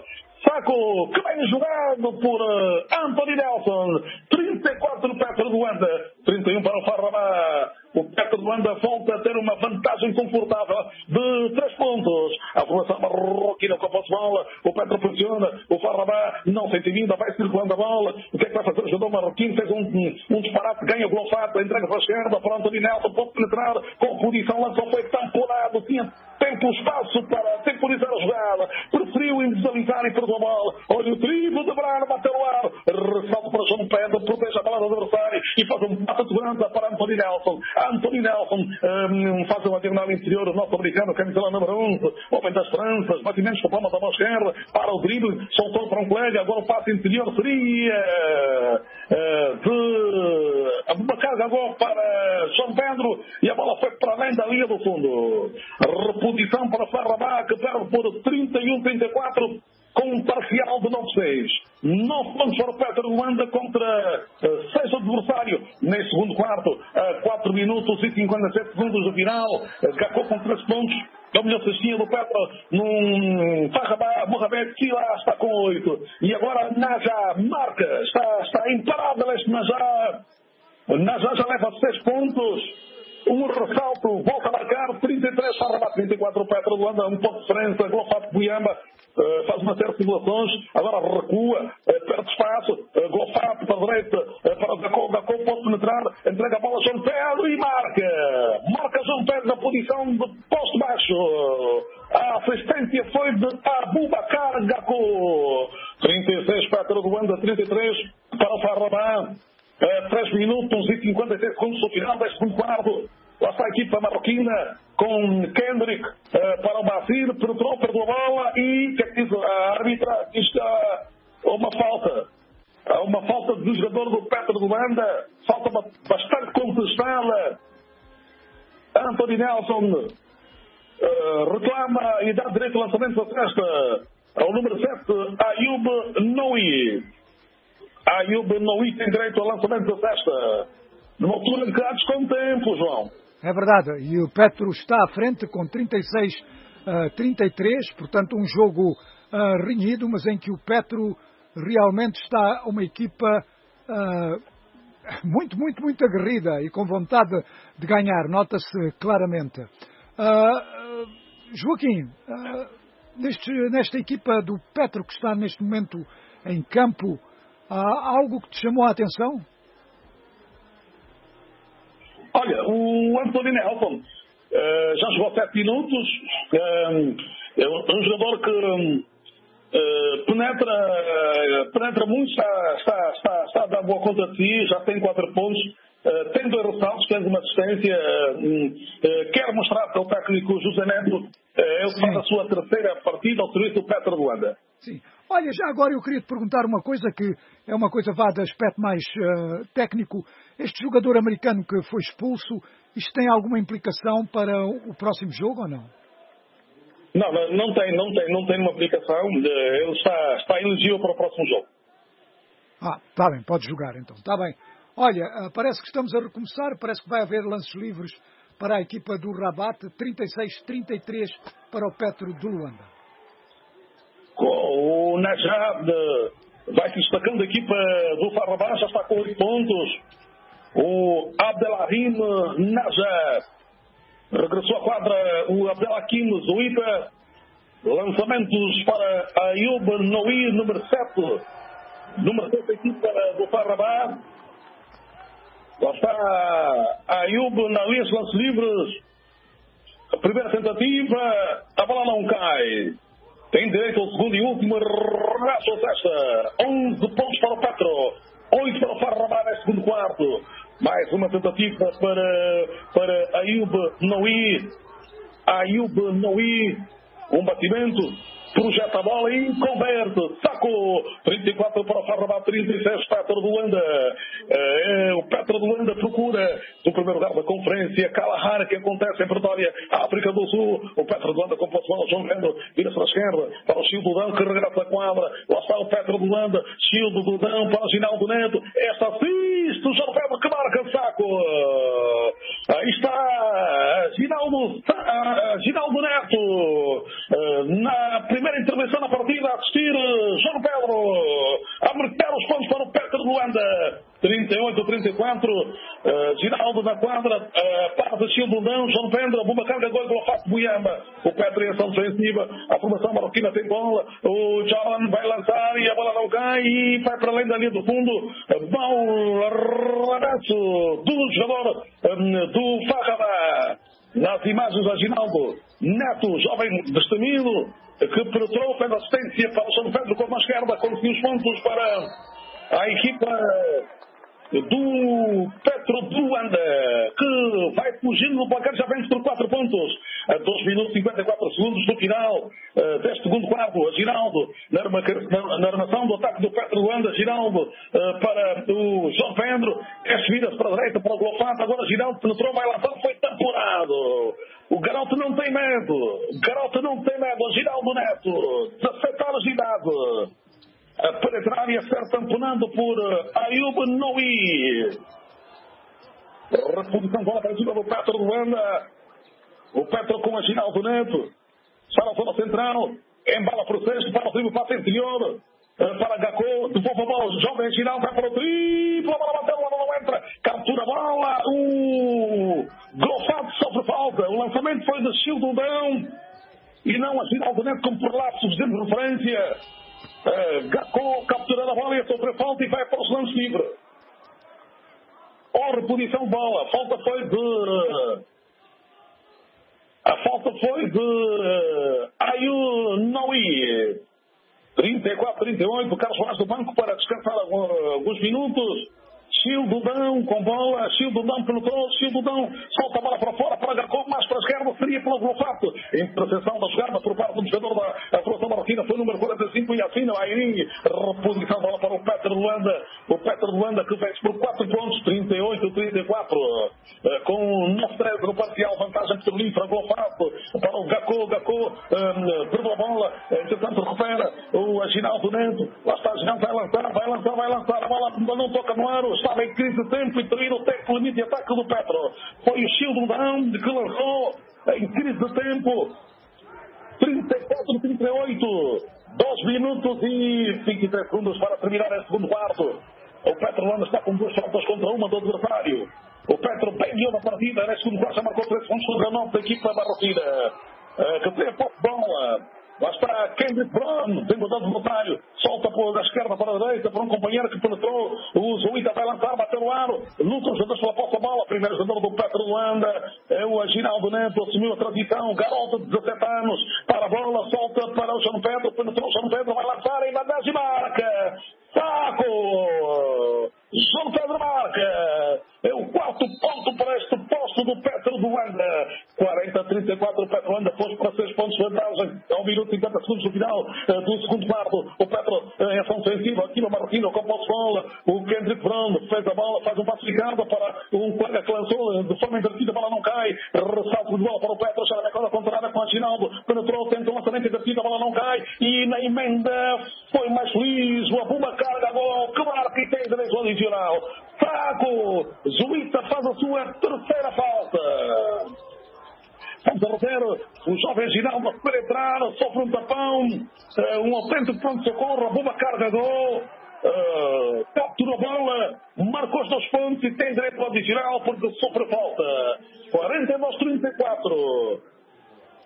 Saco, que bem jogado por uh, António Nelson. trinta e quatro no Petro do Luanda, trinta e um para o Farrabá. O Petro do Luanda volta a ter uma vantagem confortável de três pontos. A formação marroquina com a posse de bola. O Petro funciona. O Farrabá não sente vinda, vai circulando a bola. O que é que vai fazer o jogador marroquino? Fez um, um, um disparate, ganha o Golfat, entrega para a esquerda para António Nelson. Pode penetrar com posição, lançou, foi tamponado. Tinha tempo, espaço para temporizar a jogada. Preferiu individualizar e perdeu a bola. Olha o triplo de Brano, bateu o ar. Ressalto para João Pedro, protege a bola do adversário e faz um passo de segurança para António Nelson. António Nelson um, faz uma diagonal interior, o norte-americano, camisola número um, homem das Franças, batimentos com a palma da mão esquerda, para o drible, soltou para um colega, agora o passe interior seria uh, de uma carga agora para João Pedro e a bola foi para além da linha do fundo. Reposição para Farrabá, que perde por trinta e um a trinta e quatro. Com um parcial de nove a seis. nove pontos para o Petro de Luanda contra uh, seis adversário. Nesse segundo quarto, uh, quatro minutos e cinquenta e sete segundos do final. Uh, Gacou com três pontos. É o melhor cestinha do Petro num Farrabá. Mohamed Sila está com oito. E agora Najá marca. Está, está imparável este Najá. Najá já leva seis pontos. Um ressalto, volta a marcar, trinta e três, Farrabá, trinta e quatro, Petro de Luanda, um ponto de diferença, Golfat Buyamba uh, faz uma série de simulações, agora recua, uh, perde espaço, uh, Golfat para a direita, uh, para o Gacou, Gacou pode penetrar, entrega a bola a João Pedro e marca! Marca João Pedro na posição de posto baixo. A assistência foi de Abubakar Gacou. trinta e seis, Petro de Luanda, trinta e três para o Farrabá. Uh, três minutos e cinquenta e seis segundos no final deste segundo quarto. Lá está a equipa marroquina com Kendrick uh, para o Basir, penetrou, perdeu a bola e que é que diz a árbitra? Isto é uma falta. Há uma falta do jogador do Petro de Luanda, falta bastante contestada. António Nelson uh, reclama e dá direito ao lançamento da cesta ao número sete, Ayub Noui. Ayub Noui tem direito ao lançamento da cesta. Numa altura em que há descontempo, João. É verdade. E o Petro está à frente com trinta e seis a trinta e três. Portanto, um jogo uh, renhido, mas em que o Petro realmente está uma equipa uh, muito, muito, muito aguerrida e com vontade de ganhar. Nota-se claramente. Uh, uh, Joaquim, uh, neste, nesta equipa do Petro que está neste momento em campo, há algo que te chamou a atenção? Olha, o António Nelson uh, já jogou sete minutos. Uh, é um jogador que uh, penetra, uh, penetra muito, está, está, está, está a dar boa conta de si, já tem quatro pontos. Uh, tem dois ressaltos, tem uma assistência. Uh, uh, quer mostrar para o técnico José Neto, uh, ele faz a sua terceira partida ao serviço do Petro de Luanda. Sim. Olha, já agora eu queria te perguntar uma coisa que é uma coisa vá de aspecto mais uh, técnico. Este jogador americano que foi expulso, isto tem alguma implicação para o próximo jogo ou não? Não, não, não tem, não tem, não tem uma aplicação. Ele está, está elegível para o próximo jogo. Ah, está bem, pode jogar então, está bem. Olha, uh, parece que estamos a recomeçar, parece que vai haver lances livres para a equipa do Rabat, trinta e seis a trinta e três para o Petro de Luanda. O Najá vai se destacando a equipa do Farrabá, já está com oito pontos. O Abdelrahim Najá regressou à quadra. O Abdelhakim Zouita. Lançamentos para Ayub Noui, número sete. número seis da equipa do Farrabá. Lá está Ayub na linha de lances livres. A primeira tentativa, a bola não cai. Tem direito ao segundo e último raço a testa. onze pontos para o Petro, oito para o Farrabá neste segundo quarto. Mais uma tentativa para, para Ayub Noui. Ayub Noui. Um batimento. Projeta a bola e converte. Saco. trinta e quatro para o Farrabá, trinta e seis Petro de Luanda. É, o Petro de Luanda procura o primeiro lugar da conferência. Kalahari, que acontece em Pretória, África do Sul. O Petro de Luanda com posse de bola. João Rendo vira-se para a esquerda para o Childo Dão, que regressa à quadra. Lá está o Petro de Luanda. Childo do Dão para o Ginaldo Neto. Esta assiste o João Pedro que marca. Saco. Aí está Ginaldo, Ginaldo Neto na primeira intervenção na partida, a assistir João Pedro a marcar os pontos para o Petro de Luanda. trinta e oito a trinta e quatro, uh, Ginaldo na quadra, uh, parte de Childundão, João Pedro, a bomba carga gol pelo Fato Buiamba. O Petro em ação defensiva, a formação marroquina tem bola, o John vai lançar e a bola não cai e vai para além da linha do fundo. Bom abraço do jogador um, do Farrabá. Nas imagens a Ginaldo Neto, jovem destemido, que penetrou, fez assistência para o São Pedro com a esquerda, conseguiu os pontos para a equipa do Petro de Luanda, que vai fugindo do placar, já vence por quatro pontos a dois minutos e cinquenta e quatro segundos do final uh, deste segundo quarto. A Giraldo na, na, na armação do ataque do Petro de Luanda. Giraldo uh, para o João Pedro, é vira-se para a direita para o Glofato. Agora Giraldo penetrou, vai lançar, foi temporado. O garoto não tem medo, o garoto não tem medo. Giraldo Neto, dezassete anos de idade, a penetrar e a ser tamponando por Ayub Noui. Reposição bola para cima do Petro de Luanda. O Petro com a Ginaldo Neto. Está na zona central. Embala para o sexto, para o triplo passe interior. Para Gacô, devolve a bola. Jovem Ginaldo, vai para o triplo. A bola bateu, a bola não entra. Captura a bola. O Glofato sofre falta. O lançamento foi de Childundão e não a Ginaldo Neto, como por lapso fizemos referência. Uh, Gacô capturando a bola e a sofrer falta e vai para os lances livres. Ou reposição de bola. A falta foi de. A falta foi de Ayub Noui. trinta e quatro a trinta e oito. Carlos Vaz do banco para descansar alguns minutos. Childundão com bola. Childundão penetrou. Childundão solta a bola para fora para Gacô, mais para a esquerda. Seria pelo Glofato. Interseção da jogada por parte do jogador da formação marroquina. Foi o número quarenta e cinco e assina Airinho. Reposição da bola para o Petro de Luanda. O Petro de Luanda que vence por quatro pontos. trinta e oito a trinta e quatro. Com nove a treze no parcial. Vantagem petrolífera. Glofato para o Gacô. Gacô um, perdeu a bola. Entretanto recupera o Aginaldo Neto. Lá está. Aginaldo vai lançar. Vai lançar. Vai lançar. A bola não toca no aro. Estava em crise de tempo e termina o tempo limite de ataque do Petro. Foi o Childundão que lançou em crise de tempo. trinta e quatro a trinta e oito. dois minutos e vinte e três segundos para terminar esse segundo quarto. O Petro Luanda está com duas faltas contra uma do adversário. O Petro bem guiou na partida. Nesse segundo quarto já marcou três pontos contra nove da equipa marroquina, que tem a posse de bola. Lá está Kendrick Brown, tem botado o notário, solta da esquerda para a direita para um companheiro que penetrou. O Zuíta vai lançar, bateu no aro, luta os jogadores pela posse da bola. Primeiro jogador do Petro de Luanda é o Aginaldo Neto, assumiu a transição. Garoto de dezassete anos, para a bola, solta para o João Pedro, penetrou o João Pedro, vai lançar, ainda dez e marca. Saco! João Pedro marca! É o quarto ponto para este posto do Petro de Luanda. quarenta a trinta e quatro, o Petro de Luanda pôs para seis pontos de vantagem. É um minuto e cinquenta segundos do final do segundo quarto. O Petro em ação defensiva, aqui no Marroquino, com a posse de bola. O Kendrick Brown fez a bola, faz um passo de casa para um colega que lançou de forma invertida, a bola não cai. Ressalto de bola para o Petro, já na coisa contrária com a Ginaldo. Penetrou, tenta um lançamento invertido, a bola não cai. E na emenda foi mais feliz. O Abuma carga a gol, que marca e tem direito adicional. Fraco! Zuíta faz a sua terceira falta. Vamos a roteiro. O jovem Ginaldo a penetrar, sofre um tapão. Um autêntico pronto de socorro. A bomba carga gol. Uh, captura a bola, marcou os dois pontos e tem direito ao adicional porque sofre falta. quarenta e dois a trinta e quatro.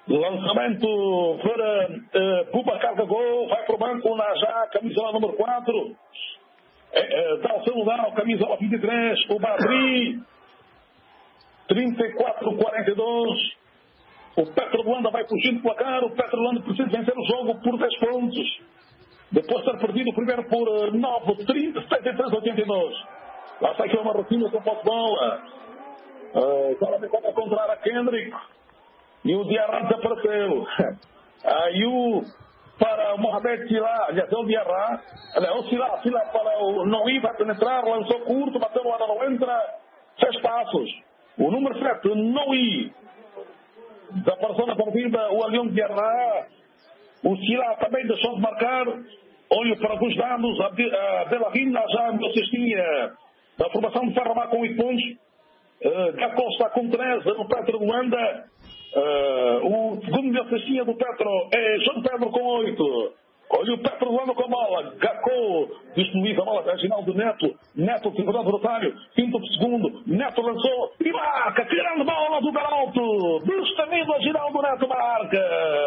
Lançamento para uh, Boubacar Gagou, vai para o banco, Najá, camisola número quatro. Uh, uh, dá o seu lugar, camisola vinte e três, o Badri, trinta e quatro a quarenta e dois. O Petro de Luanda vai fugindo do placar, o Petro de Luanda precisa vencer o jogo por dez pontos. Depois de ter perdido o primeiro por uh, nove, trinta, setenta e três a oitenta e dois. Lá sai aqui uma rotina com posse de bola. Uh, agora vai encontrar a Kendrick. E o Diarra desapareceu. Aí o para o Mohamed Sila, aliás, é o Diarra. Aliás, o Sila, Sila para o Noí, vai penetrar, lançou curto, bateu no ar, não entra. Seis passos. O número sete, Noí. Desapareceu na partida o Alion Diarra. O Sila também deixou de marcar. Olho para alguns dados. A Belarina já me assistia da formação de Farrabá com oito pontos. Uh, Gacó está com treze no Petro de Luanda. Uh, o segundo melhor cestinha do Petro é João Pedro com oito. Olha o Petro de Luanda com a bola. Gacó distribuiu a bola a Ginaldo Neto. Neto tirou o adversário. Quinto por segundo. Neto lançou e marca. Tirando bola do garoto. Destemido a Ginaldo Neto marca.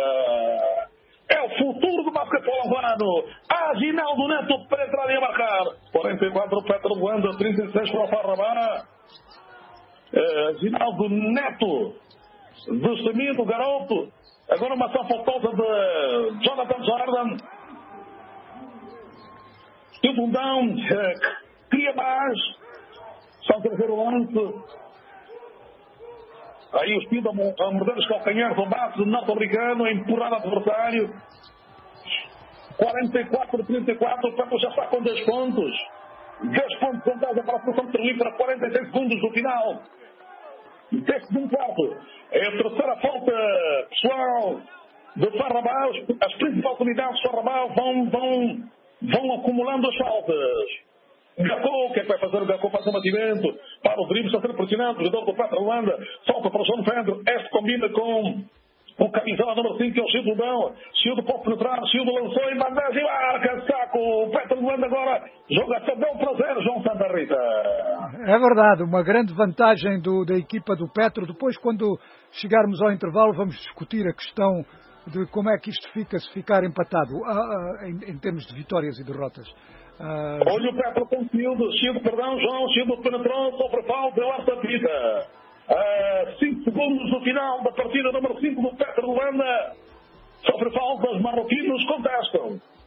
É o futuro do basquetebol angolano. Aginaldo Neto penetraria a marcar. quarenta e quatro Petro de Luanda, trinta e seis para o Farrabá. Aginaldo Neto. Destemido, garoto. Agora uma ação faltosa de Jonathan Jordan. E o Bundão cria mais. Só terceiro lance. Aí o Espírito a morder os calcanhares do bate norte-americano, a empurrar o adversário. quarenta e quatro a trinta e quatro, o Petro já está com dez pontos. dez pontos de vantagem para a posição de Terlim para quarenta e seis segundos do final. Deste de um quarto. É a terceira falta pessoal de Farrabá. As principais unidades de Farrabá vão, vão, vão acumulando as faltas. Gacó, o que é que vai fazer o Gacó? Faz um batimento para o drible, está sendo pressionado. O jogador do Petro de Luanda solta para o João Pedro. Este combina com o camisola número cinco, que é o Sildo Dão. Sildo pode penetrar, Sildo lançou em bandagem e marca, saco. O Petro de Luanda agora joga só deu prazer, João Santa Rita. É verdade, uma grande vantagem do, da equipa do Petro. Depois, quando chegarmos ao intervalo, vamos discutir a questão de como é que isto fica, se ficar empatado, ah, ah, em, em termos de vitórias e derrotas. Uh... Olha o Petro com Sildo, Sildo, perdão, João, Sildo penetrou, sofre falta, eu acho a vida. cinco segundos no final da partida número cinco do Petro de Luanda. Sofre falta, os marroquinos contestam.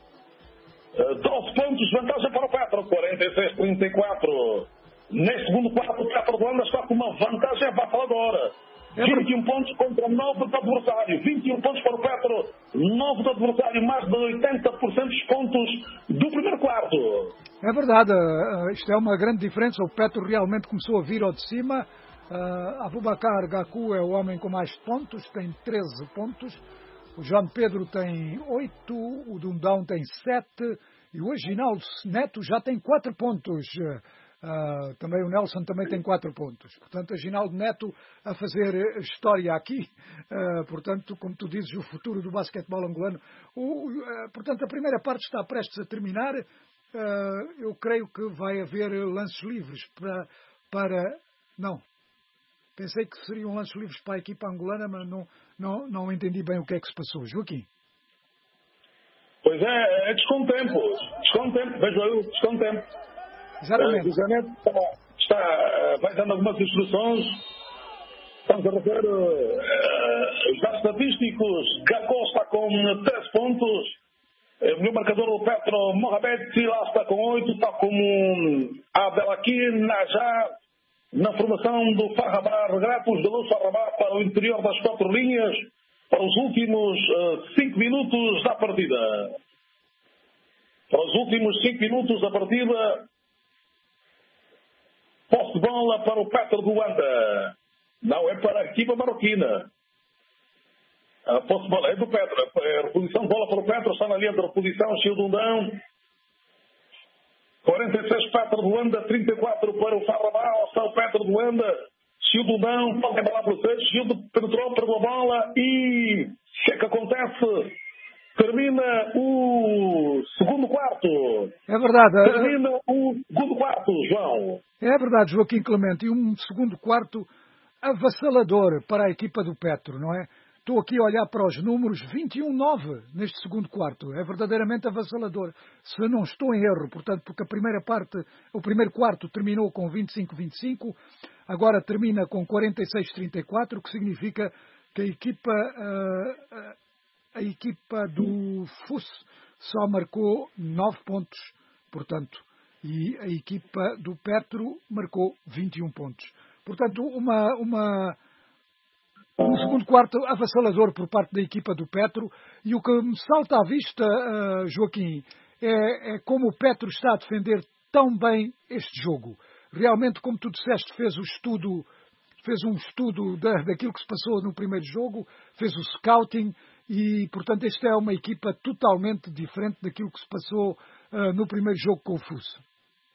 Uh, doze pontos de vantagem para o Petro, quarenta e seis a trinta e quatro. Neste segundo quarto, o Petro de Luanda está com uma vantagem avassaladora. vinte e um pontos contra nove do adversário. vinte e um pontos para o Petro, nove do adversário, mais de oitenta por cento dos pontos do primeiro quarto. É verdade, isto é uma grande diferença. O Petro realmente começou a vir ao de cima. Uh, Aboubacar Gakou é o homem com mais pontos, tem treze pontos. O João Pedro tem oito, o Dundão tem sete e o Aginaldo Neto já tem quatro pontos. Uh, também o Nelson também tem quatro pontos. Portanto, Aginaldo Neto a fazer história aqui. Uh, portanto, como tu dizes, o futuro do basquetebol angolano. O, uh, portanto, a primeira parte está prestes a terminar. Uh, eu creio que vai haver lances livres para... para... Não. Pensei que seriam lances livres para a equipa angolana, mas não, não, não entendi bem o que é que se passou. Joaquim? Pois é, é descontempo. Descontempo, vejo eu, descontempo. Exatamente. Uh, o Zanetti está, está, vai dando algumas instruções. Estamos a rever uh, os dados estatísticos. Gacó está com três pontos. O meu marcador, o Petro Mohamed Sila, está com oito. Está com Abdelaquim Najá. Na formação do Farrabá, regrata os jogadores do Farrabá para o interior das quatro linhas para os últimos uh, cinco minutos da partida. Para os últimos cinco minutos da partida, posse de bola para o Petro de Luanda. Não é para a equipa marroquina. A posse de bola é do Petro. A reposição de bola para o Petro está na linha de reposição, Childundão. quarenta e seis Petro de Luanda, trinta e quatro para o Farrabá, está o Petro de Luanda, Sildo não, pode acabar para vocês, Sildo penetrou, perdeu a bola e o que é que acontece? Termina o segundo quarto. É verdade. Termina o segundo quarto, João. É verdade, Joaquim Clemente, e um segundo quarto avassalador para a equipa do Petro, não é? Estou aqui a olhar para os números, vinte e um a nove neste segundo quarto. É verdadeiramente avassalador, se não estou em erro. Portanto, porque a primeira parte, o primeiro quarto terminou com vinte e cinco a vinte e cinco, agora termina com quarenta e seis a trinta e quatro, o que significa que a equipa, a, a equipa do F U S só marcou nove pontos, portanto, e a equipa do Petro marcou vinte e um pontos. Portanto, uma... uma Um segundo quarto avassalador por parte da equipa do Petro, e o que me salta à vista, uh, Joaquim, é, é como o Petro está a defender tão bem este jogo. Realmente, como tu disseste, fez o estudo, fez um estudo da, daquilo que se passou no primeiro jogo, fez o scouting e, portanto, esta é uma equipa totalmente diferente daquilo que se passou uh, no primeiro jogo com o F U S.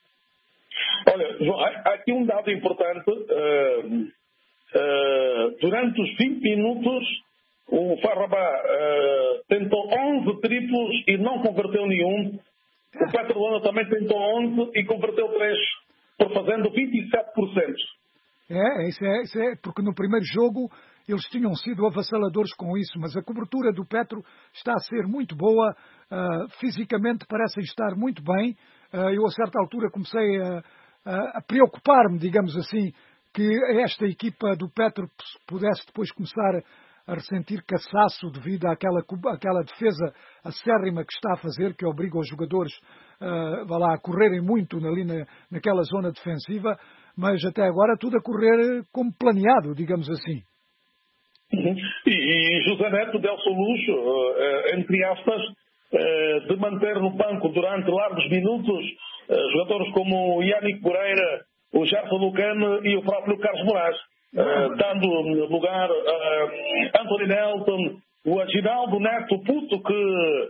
Olha, João, há aqui um dado importante. Uh... Uh, durante os vinte minutos, o Farrabá uh, tentou onze triplos e não converteu nenhum. O Petro Luanda também tentou onze e converteu três, por fazendo vinte e sete por cento. É, isso é, isso é, porque no primeiro jogo eles tinham sido avassaladores com isso, mas a cobertura do Petro está a ser muito boa, uh, fisicamente parecem estar muito bem. Uh, eu a certa altura comecei a, a, a preocupar-me, digamos assim, que esta equipa do Petro pudesse depois começar a ressentir cansaço devido àquela, àquela defesa acérrima que está a fazer, que obriga os jogadores uh, vá lá, a correrem muito ali na, naquela zona defensiva, mas até agora tudo a correr como planeado, digamos assim. Uhum. E, e José Neto deu-se o luxo, uh, entre aspas, uh, de manter no banco durante largos minutos uh, jogadores como Yannick Moreira, o Gerson Lucano e o próprio Carlos Moraes, uh, dando lugar a Anthony Nelson, o Aginaldo Neto Puto, que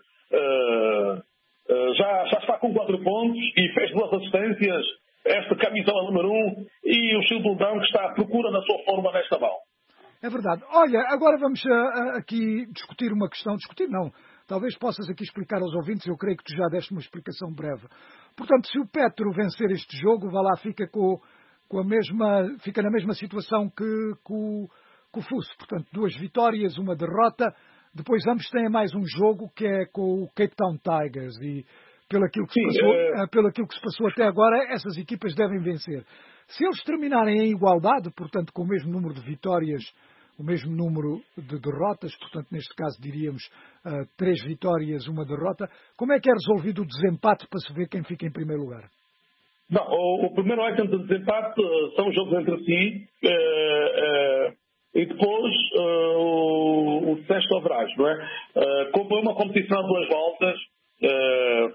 uh, uh, já, já está com quatro pontos e fez duas assistências, esta camisola número um, e o Childão, que está à procura da sua forma nesta mão. É verdade. Olha, agora vamos uh, aqui discutir uma questão. Discutir não. Talvez possas aqui explicar aos ouvintes, eu creio que tu já deste uma explicação breve. Portanto, se o Petro vencer este jogo, vá lá, fica, com, com a mesma, fica na mesma situação que, que, o, que o F U S. Portanto, duas vitórias, uma derrota. Depois ambos têm mais um jogo que é com o Cape Town Tigers. E pelo aquilo que se passou, Sim, é... pelo aquilo que se passou até agora, essas equipas devem vencer. Se eles terminarem em igualdade, portanto, com o mesmo número de vitórias, o mesmo número de derrotas, portanto, neste caso diríamos uh, três vitórias, uma derrota. Como é que é resolvido o desempate para se ver quem fica em primeiro lugar? Não, o, o primeiro item de desempate uh, são os jogos entre si uh, uh, e depois uh, o, o sexto average, não é? Uh, como é uma competição de duas voltas, uh,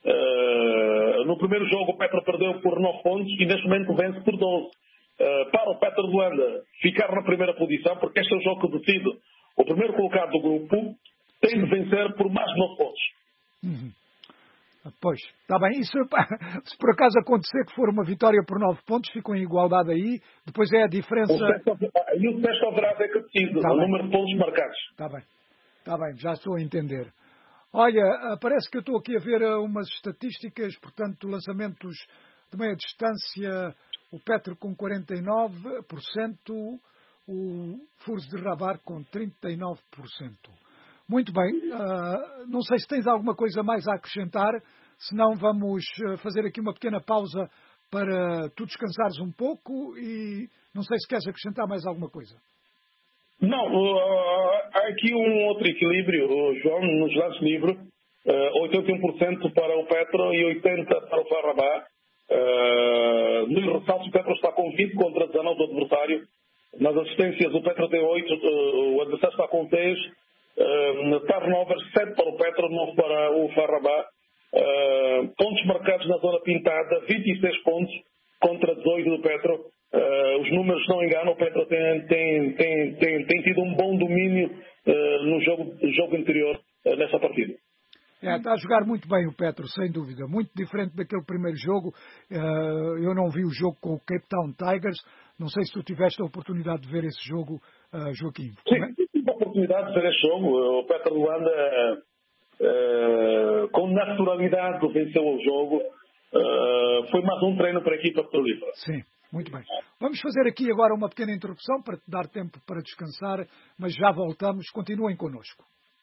uh, no primeiro jogo o Petro perdeu por nove pontos e neste momento vence por doze. Uh, para o Petro Luanda ficar na primeira posição, porque este é o jogo que decide. O primeiro colocado do grupo tem de vencer por mais de nove pontos. Uhum. Pois, está bem. E se, se por acaso acontecer que for uma vitória por nove pontos, ficam em igualdade aí, depois é a diferença... O sexto, e o sexto haverá é que decide, tá o bem. Número de pontos marcados. Está bem, está bem, já estou a entender. Olha, parece que eu estou aqui a ver umas estatísticas, portanto, lançamentos de meia distância... O Petro com quarenta e nove por cento, o F U S de Rabat com trinta e nove por cento. Muito bem, uh, não sei se tens alguma coisa mais a acrescentar, senão vamos fazer aqui uma pequena pausa para tu descansares um pouco e não sei se queres acrescentar mais alguma coisa. Não, uh, há aqui um outro equilíbrio, João, nos lances livres, uh, oitenta e um por cento para o Petro e oitenta por cento para o Farrabá. Uh, nos ressaltos o Petro está com vinte contra dezanove do adversário. Nas assistências o Petro tem oito, uh, o adversário está com seis. Uh, turnovers sete para o Petro, nove para o Farrabá. Uh, pontos marcados na zona pintada, vinte e seis pontos contra dezoito do Petro. Uh, os números não enganam, o Petro tem, tem, tem, tem, tem tido um bom domínio uh, no jogo, jogo anterior uh, nessa partida. É, está a jogar muito bem o Petro, sem dúvida. Muito diferente daquele primeiro jogo. Uh, eu não vi o jogo com o Cape Town Tigers. Não sei se tu tiveste a oportunidade de ver esse jogo, uh, Joaquim. Sim, tive a oportunidade de ver esse jogo. O Petro Luanda, uh, uh, com naturalidade, venceu o jogo. uh, foi mais um treino para a equipa petrolífera. Sim, muito bem. Vamos fazer aqui agora uma pequena interrupção para te dar tempo para descansar, mas já voltamos. Continuem connosco.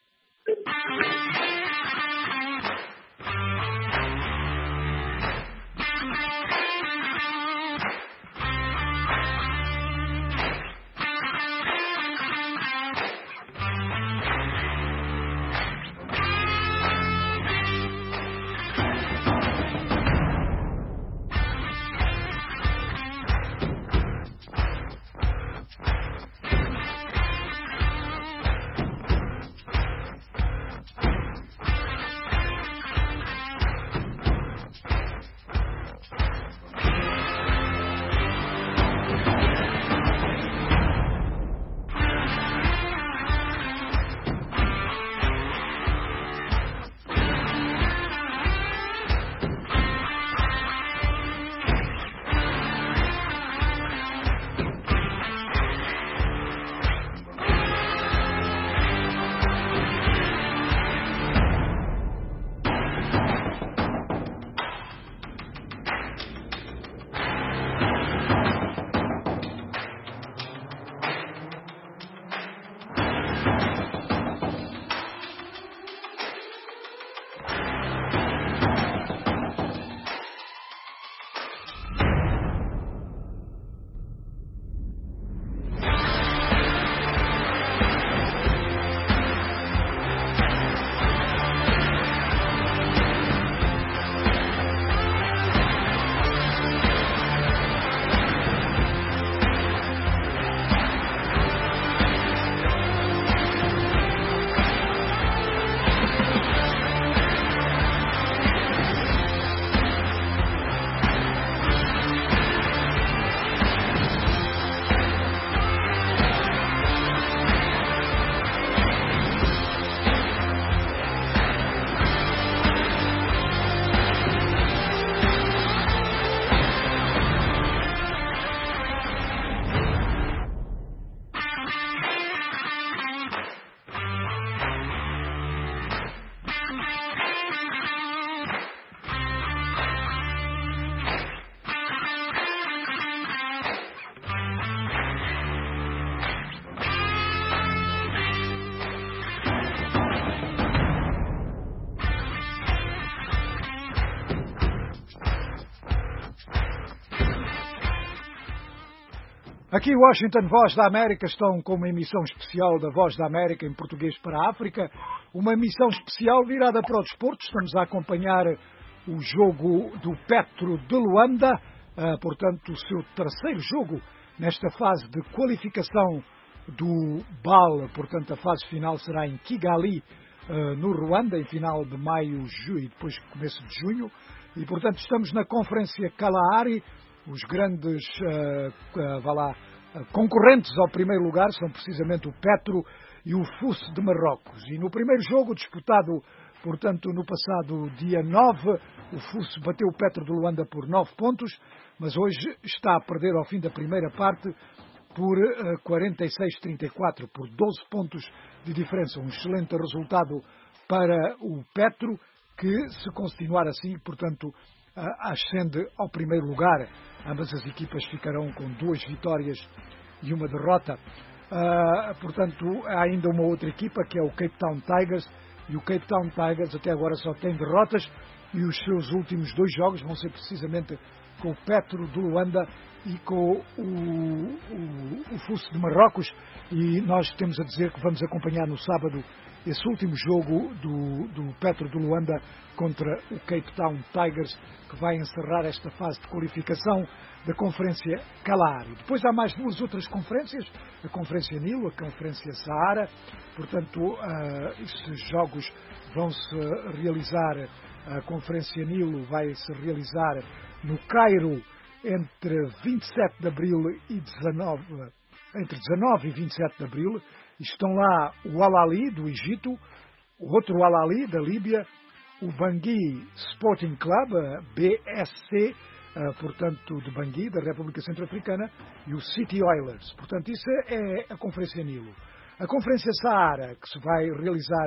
Aqui Washington, Voz da América, estão com uma emissão especial da Voz da América em português para a África, uma emissão especial virada para o desporto. Estamos a acompanhar o jogo do Petro de Luanda, uh, portanto o seu terceiro jogo nesta fase de qualificação do B A L, portanto a fase final será em Kigali, uh, no Ruanda, em final de maio ju- e depois começo de junho, e portanto estamos na Conferência Kalahari. Os grandes uh, uh, vá lá, uh, concorrentes ao primeiro lugar são precisamente o Petro e o F U S de Marrocos. E no primeiro jogo, disputado, portanto, no passado dia nove, o F U S bateu o Petro de Luanda por nove pontos, mas hoje está a perder ao fim da primeira parte por uh, quarenta e seis a trinta e quatro, por doze pontos de diferença. Um excelente resultado para o Petro, que, se continuar assim, portanto, uh, ascende ao primeiro lugar. Ambas as equipas ficarão com duas vitórias e uma derrota. Uh, portanto, há ainda uma outra equipa, que é o Cape Town Tigers, e o Cape Town Tigers até agora só tem derrotas, e os seus últimos dois jogos vão ser precisamente com o Petro de Luanda e com o, o, o F U S de Marrocos, e nós temos a dizer que vamos acompanhar no sábado esse último jogo do, do Petro de Luanda contra o Cape Town Tigers, que vai encerrar esta fase de qualificação da Conferência Kalahari. Depois há mais duas outras conferências, a Conferência Nilo, a Conferência Saara, portanto uh, esses jogos vão-se realizar, a Conferência Nilo vai-se realizar no Cairo entre vinte e sete de abril e dezanove, entre dezanove e vinte e sete de abril. Estão lá o Al-Ahly do Egito, o outro Al-Ahly da Líbia, o Bangui Sporting Club, a B S C, portanto de Bangui, da República Centro-Africana, e o City Oilers. Portanto, isso é a Conferência Nilo. A Conferência Saara, que se vai realizar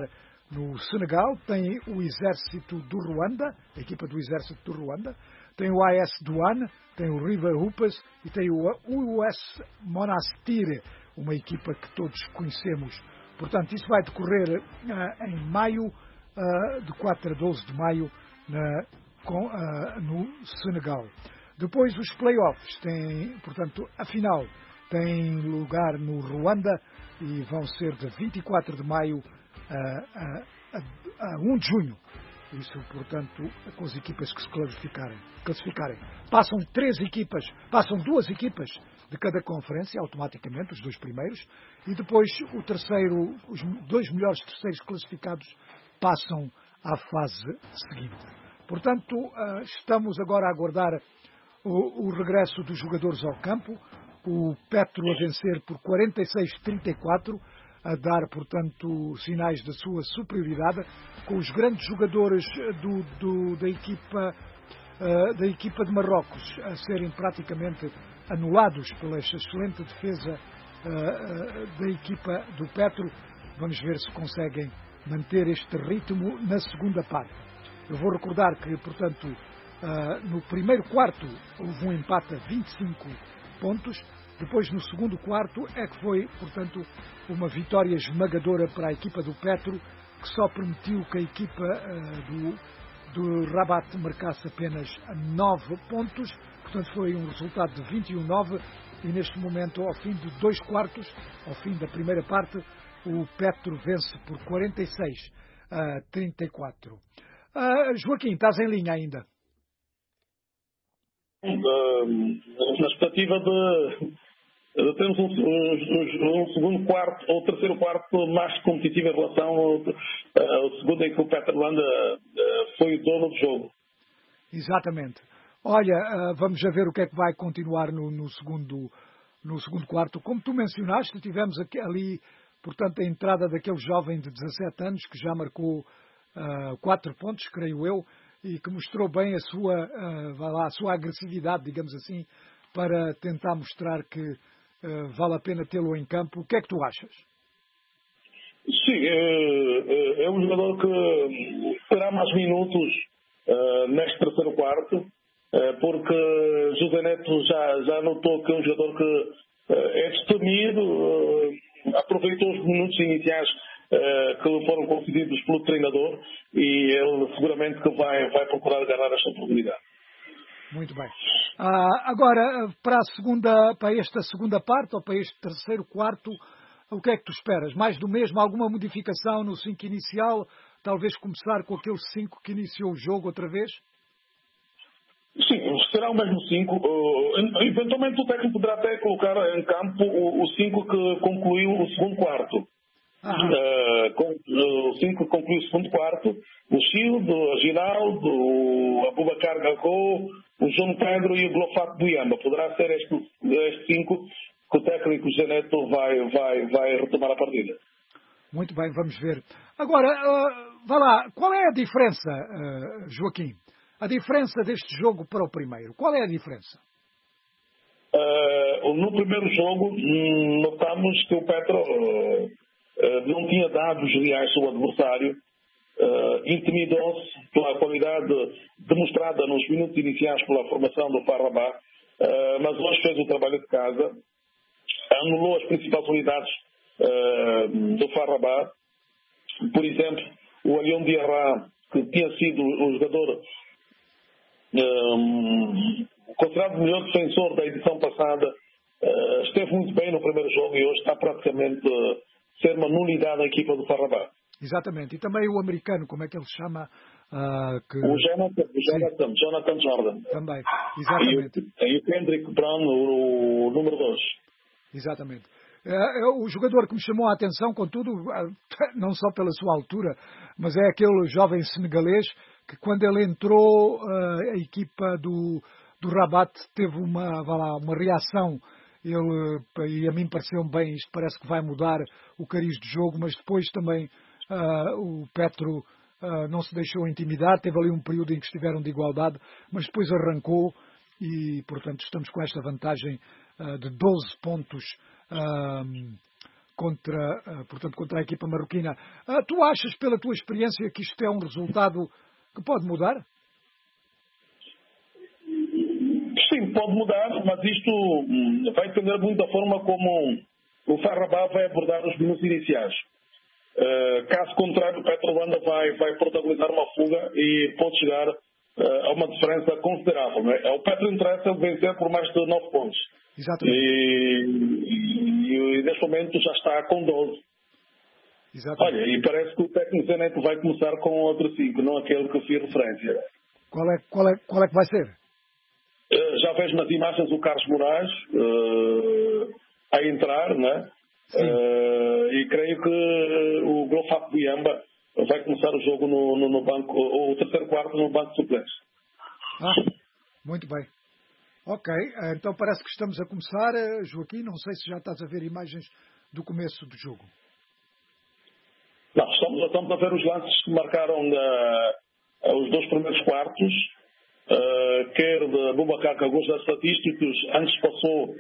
no Senegal, tem o Exército do Ruanda, a equipa do Exército do Ruanda, tem o A S Douane, tem o River Hoopers e tem o U S Monastir, uma equipa que todos conhecemos. Portanto, isso vai decorrer uh, em maio, uh, de quatro a doze de maio, na, com, uh, no Senegal. Depois os playoffs, têm, portanto, a final tem lugar no Ruanda e vão ser de vinte e quatro de maio a, a, a, a um de junho. Isso, portanto, com as equipas que se classificarem. classificarem. Passam três equipas, passam duas equipas de cada conferência, automaticamente, os dois primeiros, e depois o terceiro, os dois melhores terceiros classificados passam à fase seguinte. Portanto, estamos agora a aguardar o, o regresso dos jogadores ao campo, o Petro a vencer por quarenta e seis a trinta e quatro, a dar, portanto, sinais da sua superioridade, com os grandes jogadores do, do, da, equipa, uh, da equipa de Marrocos a serem praticamente anulados pela excelente defesa uh, uh, da equipa do Petro. Vamos ver se conseguem manter este ritmo na segunda parte. Eu vou recordar que, portanto, uh, no primeiro quarto houve um empate a vinte e cinco pontos. Depois, no segundo quarto, é que foi, portanto, uma vitória esmagadora para a equipa do Petro, que só permitiu que a equipa uh, do, do Rabat marcasse apenas nove pontos. Portanto, foi um resultado de vinte e um a nove. E, neste momento, ao fim de dois quartos, ao fim da primeira parte, o Petro vence por quarenta e seis a trinta e quatro. Uh, Joaquim, estás em linha ainda? Uh, na expectativa de... Temos um, um, um segundo quarto, ou terceiro quarto mais competitivo em relação ao, ao segundo em que o Peterlanda foi o dono do jogo. Exatamente. Olha, vamos já ver o que é que vai continuar no, no, segundo, no segundo quarto. Como tu mencionaste, tivemos aqui, ali, portanto, a entrada daquele jovem de dezassete anos que já marcou uh, quatro pontos, creio eu, e que mostrou bem a sua, uh, vai lá, a sua agressividade, digamos assim, para tentar mostrar que Uh, vale a pena tê-lo em campo. O que é que tu achas? Sim, é, é um jogador que terá mais minutos uh, neste terceiro quarto, uh, porque José Neto já, já notou que é um jogador que uh, é destemido, uh, aproveitou os minutos iniciais uh, que foram concedidos pelo treinador e ele seguramente que vai, vai procurar agarrar esta oportunidade. Muito bem. Ah, agora, para, a segunda, para esta segunda parte, ou para este terceiro quarto, o que é que tu esperas? Mais do mesmo? Alguma modificação no cinco inicial? Talvez começar com aquele cinco que iniciou o jogo outra vez? Sim, será o mesmo cinco. Uh, eventualmente o técnico poderá até colocar em campo o cinco que concluiu o segundo quarto. Uh, com, uh, o cinco que concluiu o segundo quarto. O Shield, o Ginaldo, o Abubakar Gakô, o João Pedro e o Glofat Buyamba. Poderá ser este, este cinco que o técnico José Neto vai, vai, vai retomar a partida. Muito bem, vamos ver. Agora, uh, vá lá, qual é a diferença, uh, Joaquim? A diferença deste jogo para o primeiro? Qual é a diferença? Uh, no primeiro jogo, notamos que o Petro uh, uh, não tinha dados reais sobre o adversário. Uh, intimidou-se pela qualidade demonstrada nos minutos iniciais pela formação do Farrabá, uh, mas hoje fez o trabalho de casa, anulou as principais unidades uh, do Farrabá. Por exemplo, o Alion Diarra, que tinha sido o jogador um, considerado o melhor defensor da edição passada, uh, esteve muito bem no primeiro jogo e hoje está praticamente a uh, ser uma nulidade na equipa do Farrabá. Exatamente. E também o americano, como é que ele se chama? Uh, que... O Jonathan, o Jonathan, Jonathan Jordan. Também, exatamente. E o Kendrick Brown, o, o número dois. Exatamente. Uh, o jogador que me chamou a atenção, contudo, uh, não só pela sua altura, mas é aquele jovem senegalês que quando ele entrou, uh, a equipa do, do Rabat teve uma, vá lá, uma reação. Ele, e a mim pareceu-me bem, isto parece que vai mudar o cariz do jogo, mas depois também Uh, o Petro uh, não se deixou intimidar, teve ali um período em que estiveram de igualdade, mas depois arrancou e, portanto, estamos com esta vantagem uh, de doze pontos uh, contra, uh, portanto, contra a equipa marroquina. Uh, tu achas, pela tua experiência, que isto é um resultado que pode mudar? Sim, pode mudar, mas isto hum, vai depender muito da forma como o Farrabah vai abordar os minutos iniciais. Uh, caso contrário, o Petro Luanda vai, vai protagonizar uma fuga e pode chegar uh, a uma diferença considerável. Não é? O Petro interessa vencer por mais de nove pontos. Exatamente. E, e, e neste momento já está com doze. Exatamente. Olha, e parece que o técnico Zeneto vai começar com outro cinco, não aquele que eu fiz referência. Qual é, qual é, qual é que vai ser? Uh, já vejo nas imagens o Carlos Moraes uh, a entrar, não é? Uh, e creio que o Glofap Biamba vai começar o jogo no, no, no banco, ou o terceiro quarto no banco de suplentes. Ah, muito bem. Ok, então parece que estamos a começar, Joaquim. Não sei se já estás a ver imagens do começo do jogo. Não, estamos, estamos a ver os lances que marcaram da, os dois primeiros quartos, uh, quer de Boubacar Cagos das estatísticas. Antes passou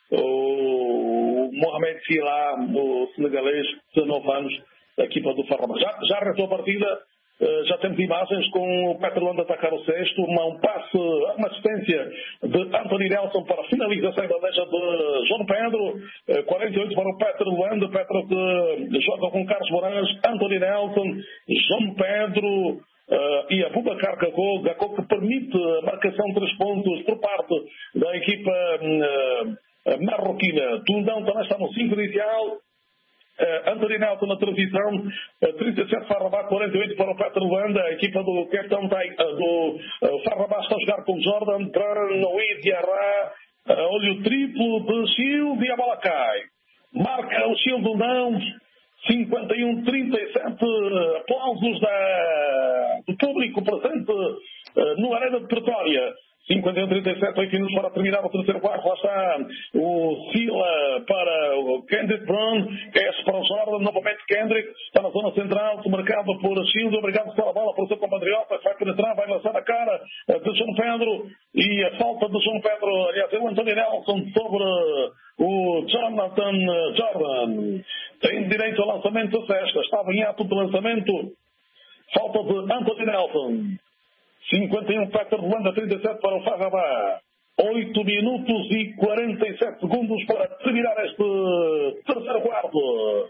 o Mohamed Filah, o senegalês, dezanove anos, da equipa do Farrabah. Já, já arretou a partida, já temos imagens com o Petro Luanda a atacar o sexto, uma, um passe, uma assistência de Anthony Nelson para a finalização da bandeja de João Pedro, quarenta e oito para o Petro Luanda, Petro que joga com Carlos Moraes, Anthony Nelson, João Pedro, Uh, e a Boubacar Gakko, Gakko que permite a marcação de três pontos por parte da equipa uh, marroquina. Tundão também está no cinco inicial. Uh, Anthony Nelson na transição, uh, trinta e sete Farrabah, quarenta e oito para o Petro Luanda. A equipa do capitão uh, do uh, Farrabah está a jogar com Jordan, Noé, Diarra. Uh, olha o triplo de Shield e a bola cai. Marca o Shield do não. cinquenta e um a trinta e sete, aplausos da, do público presente uh, no Arena de Pretória. cinquenta e um a trinta e sete, oito minutos para terminar o terceiro quarto. Lá está o Sila para o Kendrick Brown, S para o Jordan, novamente Kendrick, está na zona central, marcado por Shield, obrigado pela bola para o seu compatriota, vai penetrar, vai lançar a cara de João Pedro, e a falta de João Pedro, aliás, é o Anthony Nelson sobre o Jonathan Jordan. Tem direito ao lançamento da cesta, estava em ato de lançamento, falta de Anthony Nelson. cinquenta e um Petro Luanda, trinta e sete para o Farrabah. oito minutos e quarenta e sete segundos para terminar este terceiro quarto.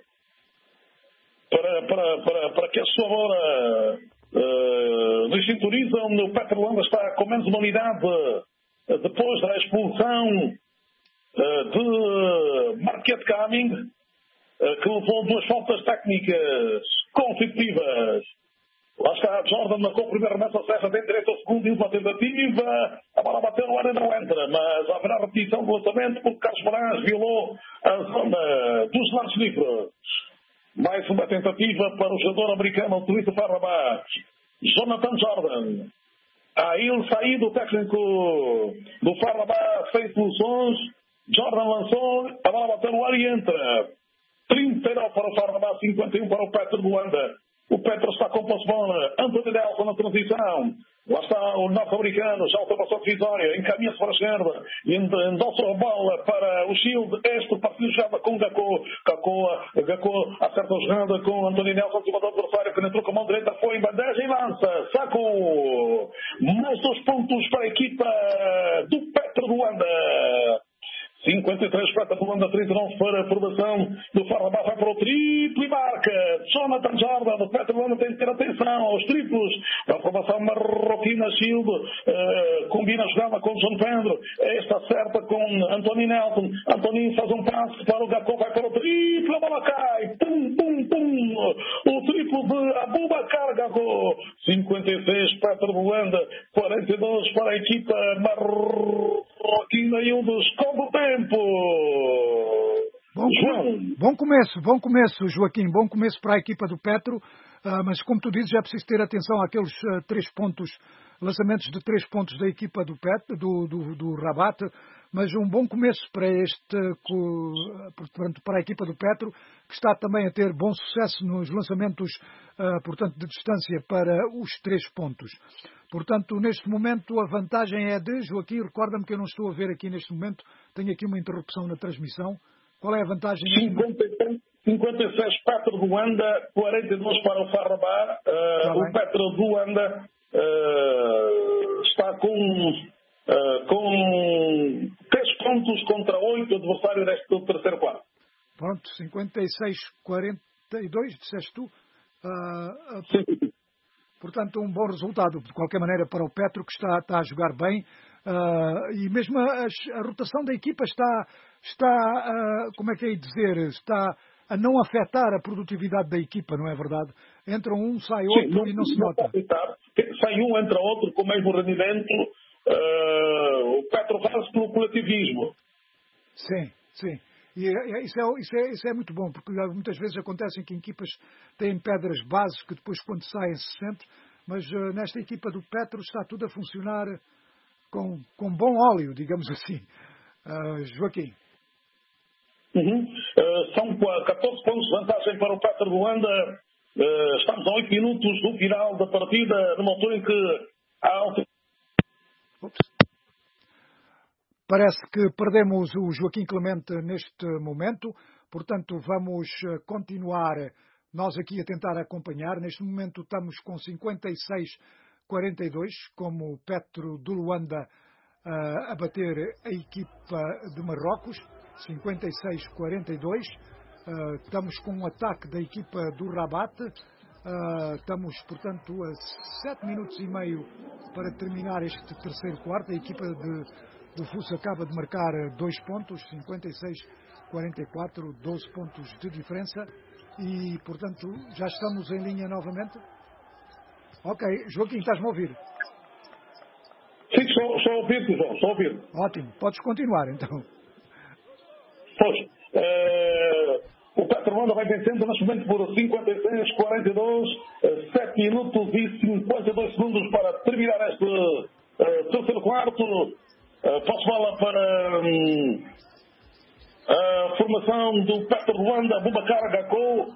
Para, para, para, para que a sua bola uh, descinturizam, o Petro Luanda está com menos uma unidade uh, depois da expulsão uh, de Marquette Cumming, uh, que levou duas faltas técnicas consecutivas. Lá está Jordan, marcou o primeiro remessa a Serra, tem direito ao segundo e uma tentativa. A bola bateu no ar e não entra, mas haverá repetição do lançamento porque Carlos Moraes violou a zona dos lances livres. Mais uma tentativa para o jogador americano, o Tulito Farrabah. Jonathan Jordan. Aí ele saído, o técnico do Farrabah fez soluções. Jordan lançou, a bola bateu no ar e entra. trinta e nove para o Farrabah, cinquenta e um para o Petro Luanda. O Petro está com posse de bola. Anthony Nelson na transição. Lá está o norte-americano, já ultrapassou a divisória, encaminha-se para a esquerda e endossa a bola para o Shield. Este partiu jogada com Gakko. Gakko, Gakko acerta a jogada com Anthony Nelson, em cima do adversário, penetrou com a mão direita, foi em bandeja e lança. Saco. Mais dois pontos para a equipa do Petro Luanda. cinquenta e três para o Luanda, trinta e nove para a aprovação do Farrabah, vai para o triplo e marca. Jonathan Jordan, o Petro Luanda tem que ter atenção aos triplos. A aprovação marroquina, Shield uh, combina a jogada com o João Pedro. Esta acerta com Anthony Nelson. Anthony faz um passe para o Gakko, vai para o triplo, a bola cai. Pum, pum, pum. O triplo de Aboubacar Gakko. cinquenta e seis para o Luanda, quarenta e dois para a equipa marroquina e um dos contra o tempo. Bom, bom começo, bom começo, Joaquim, bom começo para a equipa do Petro, uh, mas como tu dizes, é preciso ter atenção àqueles uh, três pontos, lançamentos de três pontos da equipa do Petro, do, do, do Rabat, mas um bom começo para este, portanto, para a equipa do Petro, que está também a ter bom sucesso nos lançamentos, uh, portanto, de distância para os três pontos. Portanto, neste momento a vantagem é de, Joaquim, recorda-me que eu não estou a ver aqui neste momento, tenho aqui uma interrupção na transmissão. Qual é a vantagem? cinquenta e três cinquenta e seis Petro de Luanda, quarenta e dois para o Farrabá. Uh, o Petro de Luanda uh, está com, uh, com três pontos contra oito, adversário deste terceiro quarto. Pronto, cinquenta e seis a quarenta e dois, disseste tu. Uh, uh, Sim. Portanto, um bom resultado, de qualquer maneira, para o Petro, que está, está a jogar bem. Uh, e mesmo a, a rotação da equipa está, está uh, como é que é dizer, está a não afetar a produtividade da equipa, não é verdade? Entra um, sai outro. Sim, não, e não se nota. Não sai um, entra outro com o mesmo rendimento. Uh, o Petro faz pelo coletivismo. Sim, sim. E isso é, isso, é, isso é muito bom, porque muitas vezes acontecem que equipas têm pedras bases que depois quando saem se sente, mas uh, nesta equipa do Petro está tudo a funcionar com, com bom óleo, digamos assim. Uh, Joaquim. Uhum. Uh, são catorze pontos de vantagem para o Petro de Luanda. Uh, estamos a oito minutos do final da partida, numa altura em que há... Ups. Parece que perdemos o Joaquim Clemente neste momento, portanto vamos continuar nós aqui a tentar acompanhar. Neste momento estamos com cinquenta e seis a quarenta e dois, como o Petro de Luanda uh, a bater a equipa de Marrocos, cinquenta e seis a quarenta e dois. Uh, estamos com um ataque da equipa do Rabat. Uh, estamos, portanto, a sete minutos e meio para terminar este terceiro quarto. A equipa de do Fuso acaba de marcar dois pontos, cinquenta e seis a quarenta e quatro, doze pontos de diferença e, portanto, já estamos em linha novamente. Ok, Joaquim, estás-me a ouvir? Sim, estou, estou a ouvir, João, estou a ouvir. Ótimo, podes continuar então. Pois, uh, o Petro Luanda vai vencendo neste momento por cinquenta e seis a quarenta e dois, uh, sete minutos e cinquenta e dois segundos para terminar este uh, terceiro quarto. Uh, posso falar para um, a formação do Petro de Luanda, Boubacar Gakko, uh,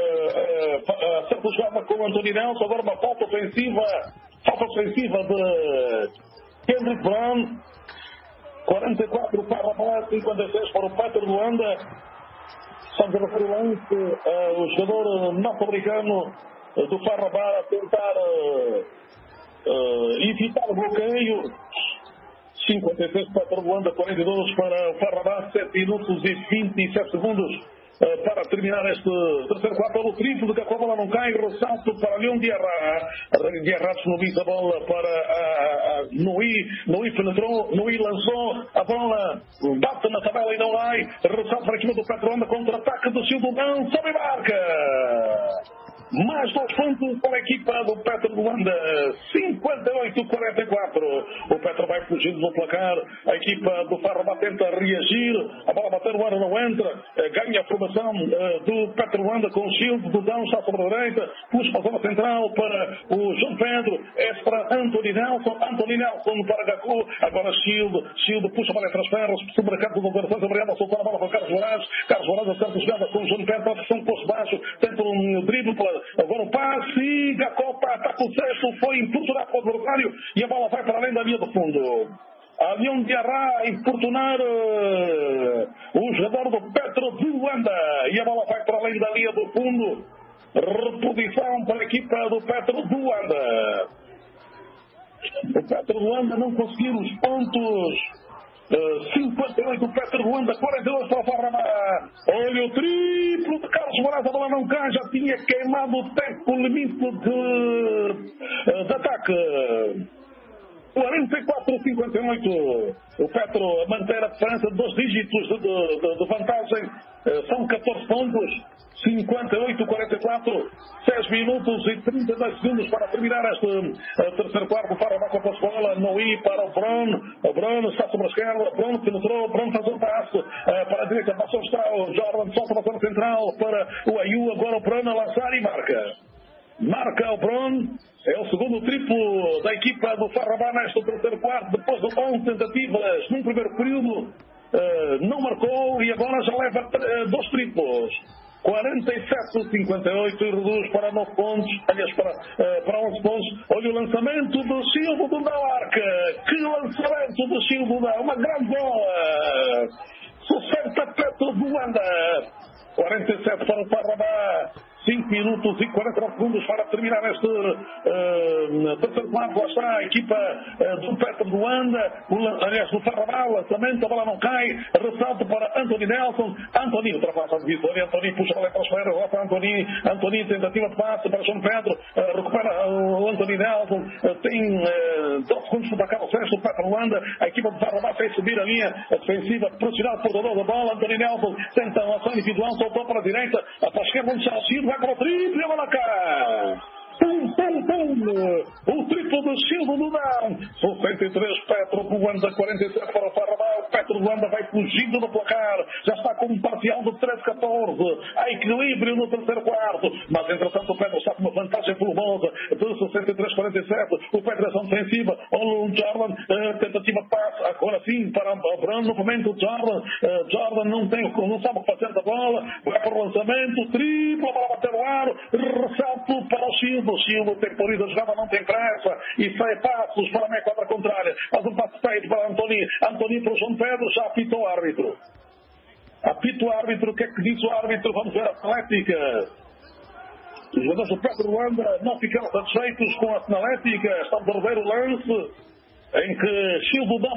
uh, acerta a jogada com o António Nelson, agora uma falta ofensiva, falta ofensiva de Kendrick Brown, quarenta e quatro para o Farrabá, cinquenta e seis para o Petro de Luanda. Estamos a referir o lance, uh, o jogador norte-americano uh, do Farrabá a tentar uh, uh, evitar o bloqueio. cinquenta e seis para Petro de Luanda, quarenta e dois para o Farrabá, sete minutos e vinte e sete segundos uh, para terminar este terceiro quarto. O triplo de que a bola não cai, ressalto para Leão Diarra. Diarra disponibiliza a bola para a, a Nui. Nui penetrou, Nui lançou a bola, bate na tabela e não vai. Ressalto para a equipe do Petro de Luanda, contra-ataque do Silvio, não, sobe e marca. Mais dois pontos para a equipa do Petro de Luanda, cinquenta e oito a quarenta e quatro. O Petro vai fugindo do placar, a equipa do Farrabá tenta reagir, a bola bater no ar não entra, ganha a formação do Petro de Luanda com o Shield, do Dão está sobre a direita, puxa para a zona central para o João Pedro, é para Anthony Nelson, Anthony Nelson para Gakko, agora Shield, Shield puxa para entre as pernas, sobre a carta do adversário, obrigado a soltar a bola para Carlos Moraes, Carlos Moraes acerta a jogada com o João Pedro, para a pressão posto baixo, tenta um drible para agora o passe e Gakko está com o sexto, foi importunado para o adversário e a bola vai para além da linha do fundo. A Leão Diarra a importunar uh, o jogador do Petro de Luanda e a bola vai para além da linha do fundo. Reposição para a equipa do Petro de Luanda. O Petro de Luanda não conseguiu os pontos. Uh, cinquenta e oito o Petro de Luanda, quarenta e dois para o Farrabá. Olha o triplo de Carlos Moraes, a bola não cai, já tinha queimado o tempo limite de, uh, de ataque. quarenta e quatro a cinquenta e oito. O Petro a manter a diferença de dois dígitos de, de, de vantagem. Uh, são catorze pontos. cinquenta e oito a quarenta e quatro, seis minutos e trinta e dois segundos para terminar este uh, terceiro quarto. Para a bola a bola, Nui para o Bruno. O Bruno está sobre a esquerda, o Bruno penetrou, o Bruno faz um passo uh, para a direita, passou está o Jordan, solta para a zona central para o Ayu, agora o Bruno a lançar e marca. Marca o Bruno, é o segundo triplo da equipa do Farrabá neste terceiro quarto, depois de onze tentativas num primeiro período, uh, não marcou e agora já leva uh, dois triplos. quarenta e sete a cinquenta e oito e reduz para nove pontos, aliás, para, uh, para onze pontos. Olha o lançamento do Silvio do Arca. Que lançamento do Silvio, uma grande bola. sessenta Petro de Luanda. quarenta e sete para o Parrabá. cinco minutos e quarenta segundos para terminar este uh, terceiro quarto. Lá está a equipa uh, do Petro do Luanda, aliás do Parrabá, lançamento, a bola não cai, ressalto para Anthony Nelson. Anthony ultrapassa a divisória, Anthony puxa a bola para as feiras, volta Anthony, Anthony tentativa de passe para João Pedro, uh, recupera o Anthony Nelson, uh, tem uh, doze segundos para acabar o sexto, o Petro Luanda, a equipa do Parrabá fez subir a linha defensiva, pressionado por portador da bola, Anthony Nelson tenta uma ação individual, soltou para a direita, para a esquerda, onde Chelsea vai para o triplo e a bola cá. Pum, pum, pum. O triplo do Silvio Ludão. sessenta e três, Petro do Luanda, quarenta e sete para o Parrabá. O Petro do Luanda vai fugindo do placar. Já está com um parcial de treze a catorze. Há equilíbrio no terceiro quarto. Mas, entretanto, o Petro está com uma vantagem volumosa de sessenta e três a quarenta e sete. O Petro é ação defensiva. O Jordan, uh, tentativa de passe. Agora sim, para o Brando. Novamente o Jordan. Uh, Jordan não, tem, não sabe o que fazer da bola. Vai para o lançamento. Triplo, a bola bater no ar. Ressalto para o Silvio. O Silvio tem por isso a jogada, não tem pressa. E sai passos para a meia quadra contrária. Faz um passo feito para Antoni. Antoni para o João Pedro. Já apitou o árbitro. Apita o árbitro. O que é que diz o árbitro? Vamos ver a Atlética. Os jogadores do Petro Luanda não ficaram satisfeitos com a sinalética. Estamos a rever o lance em que Silvio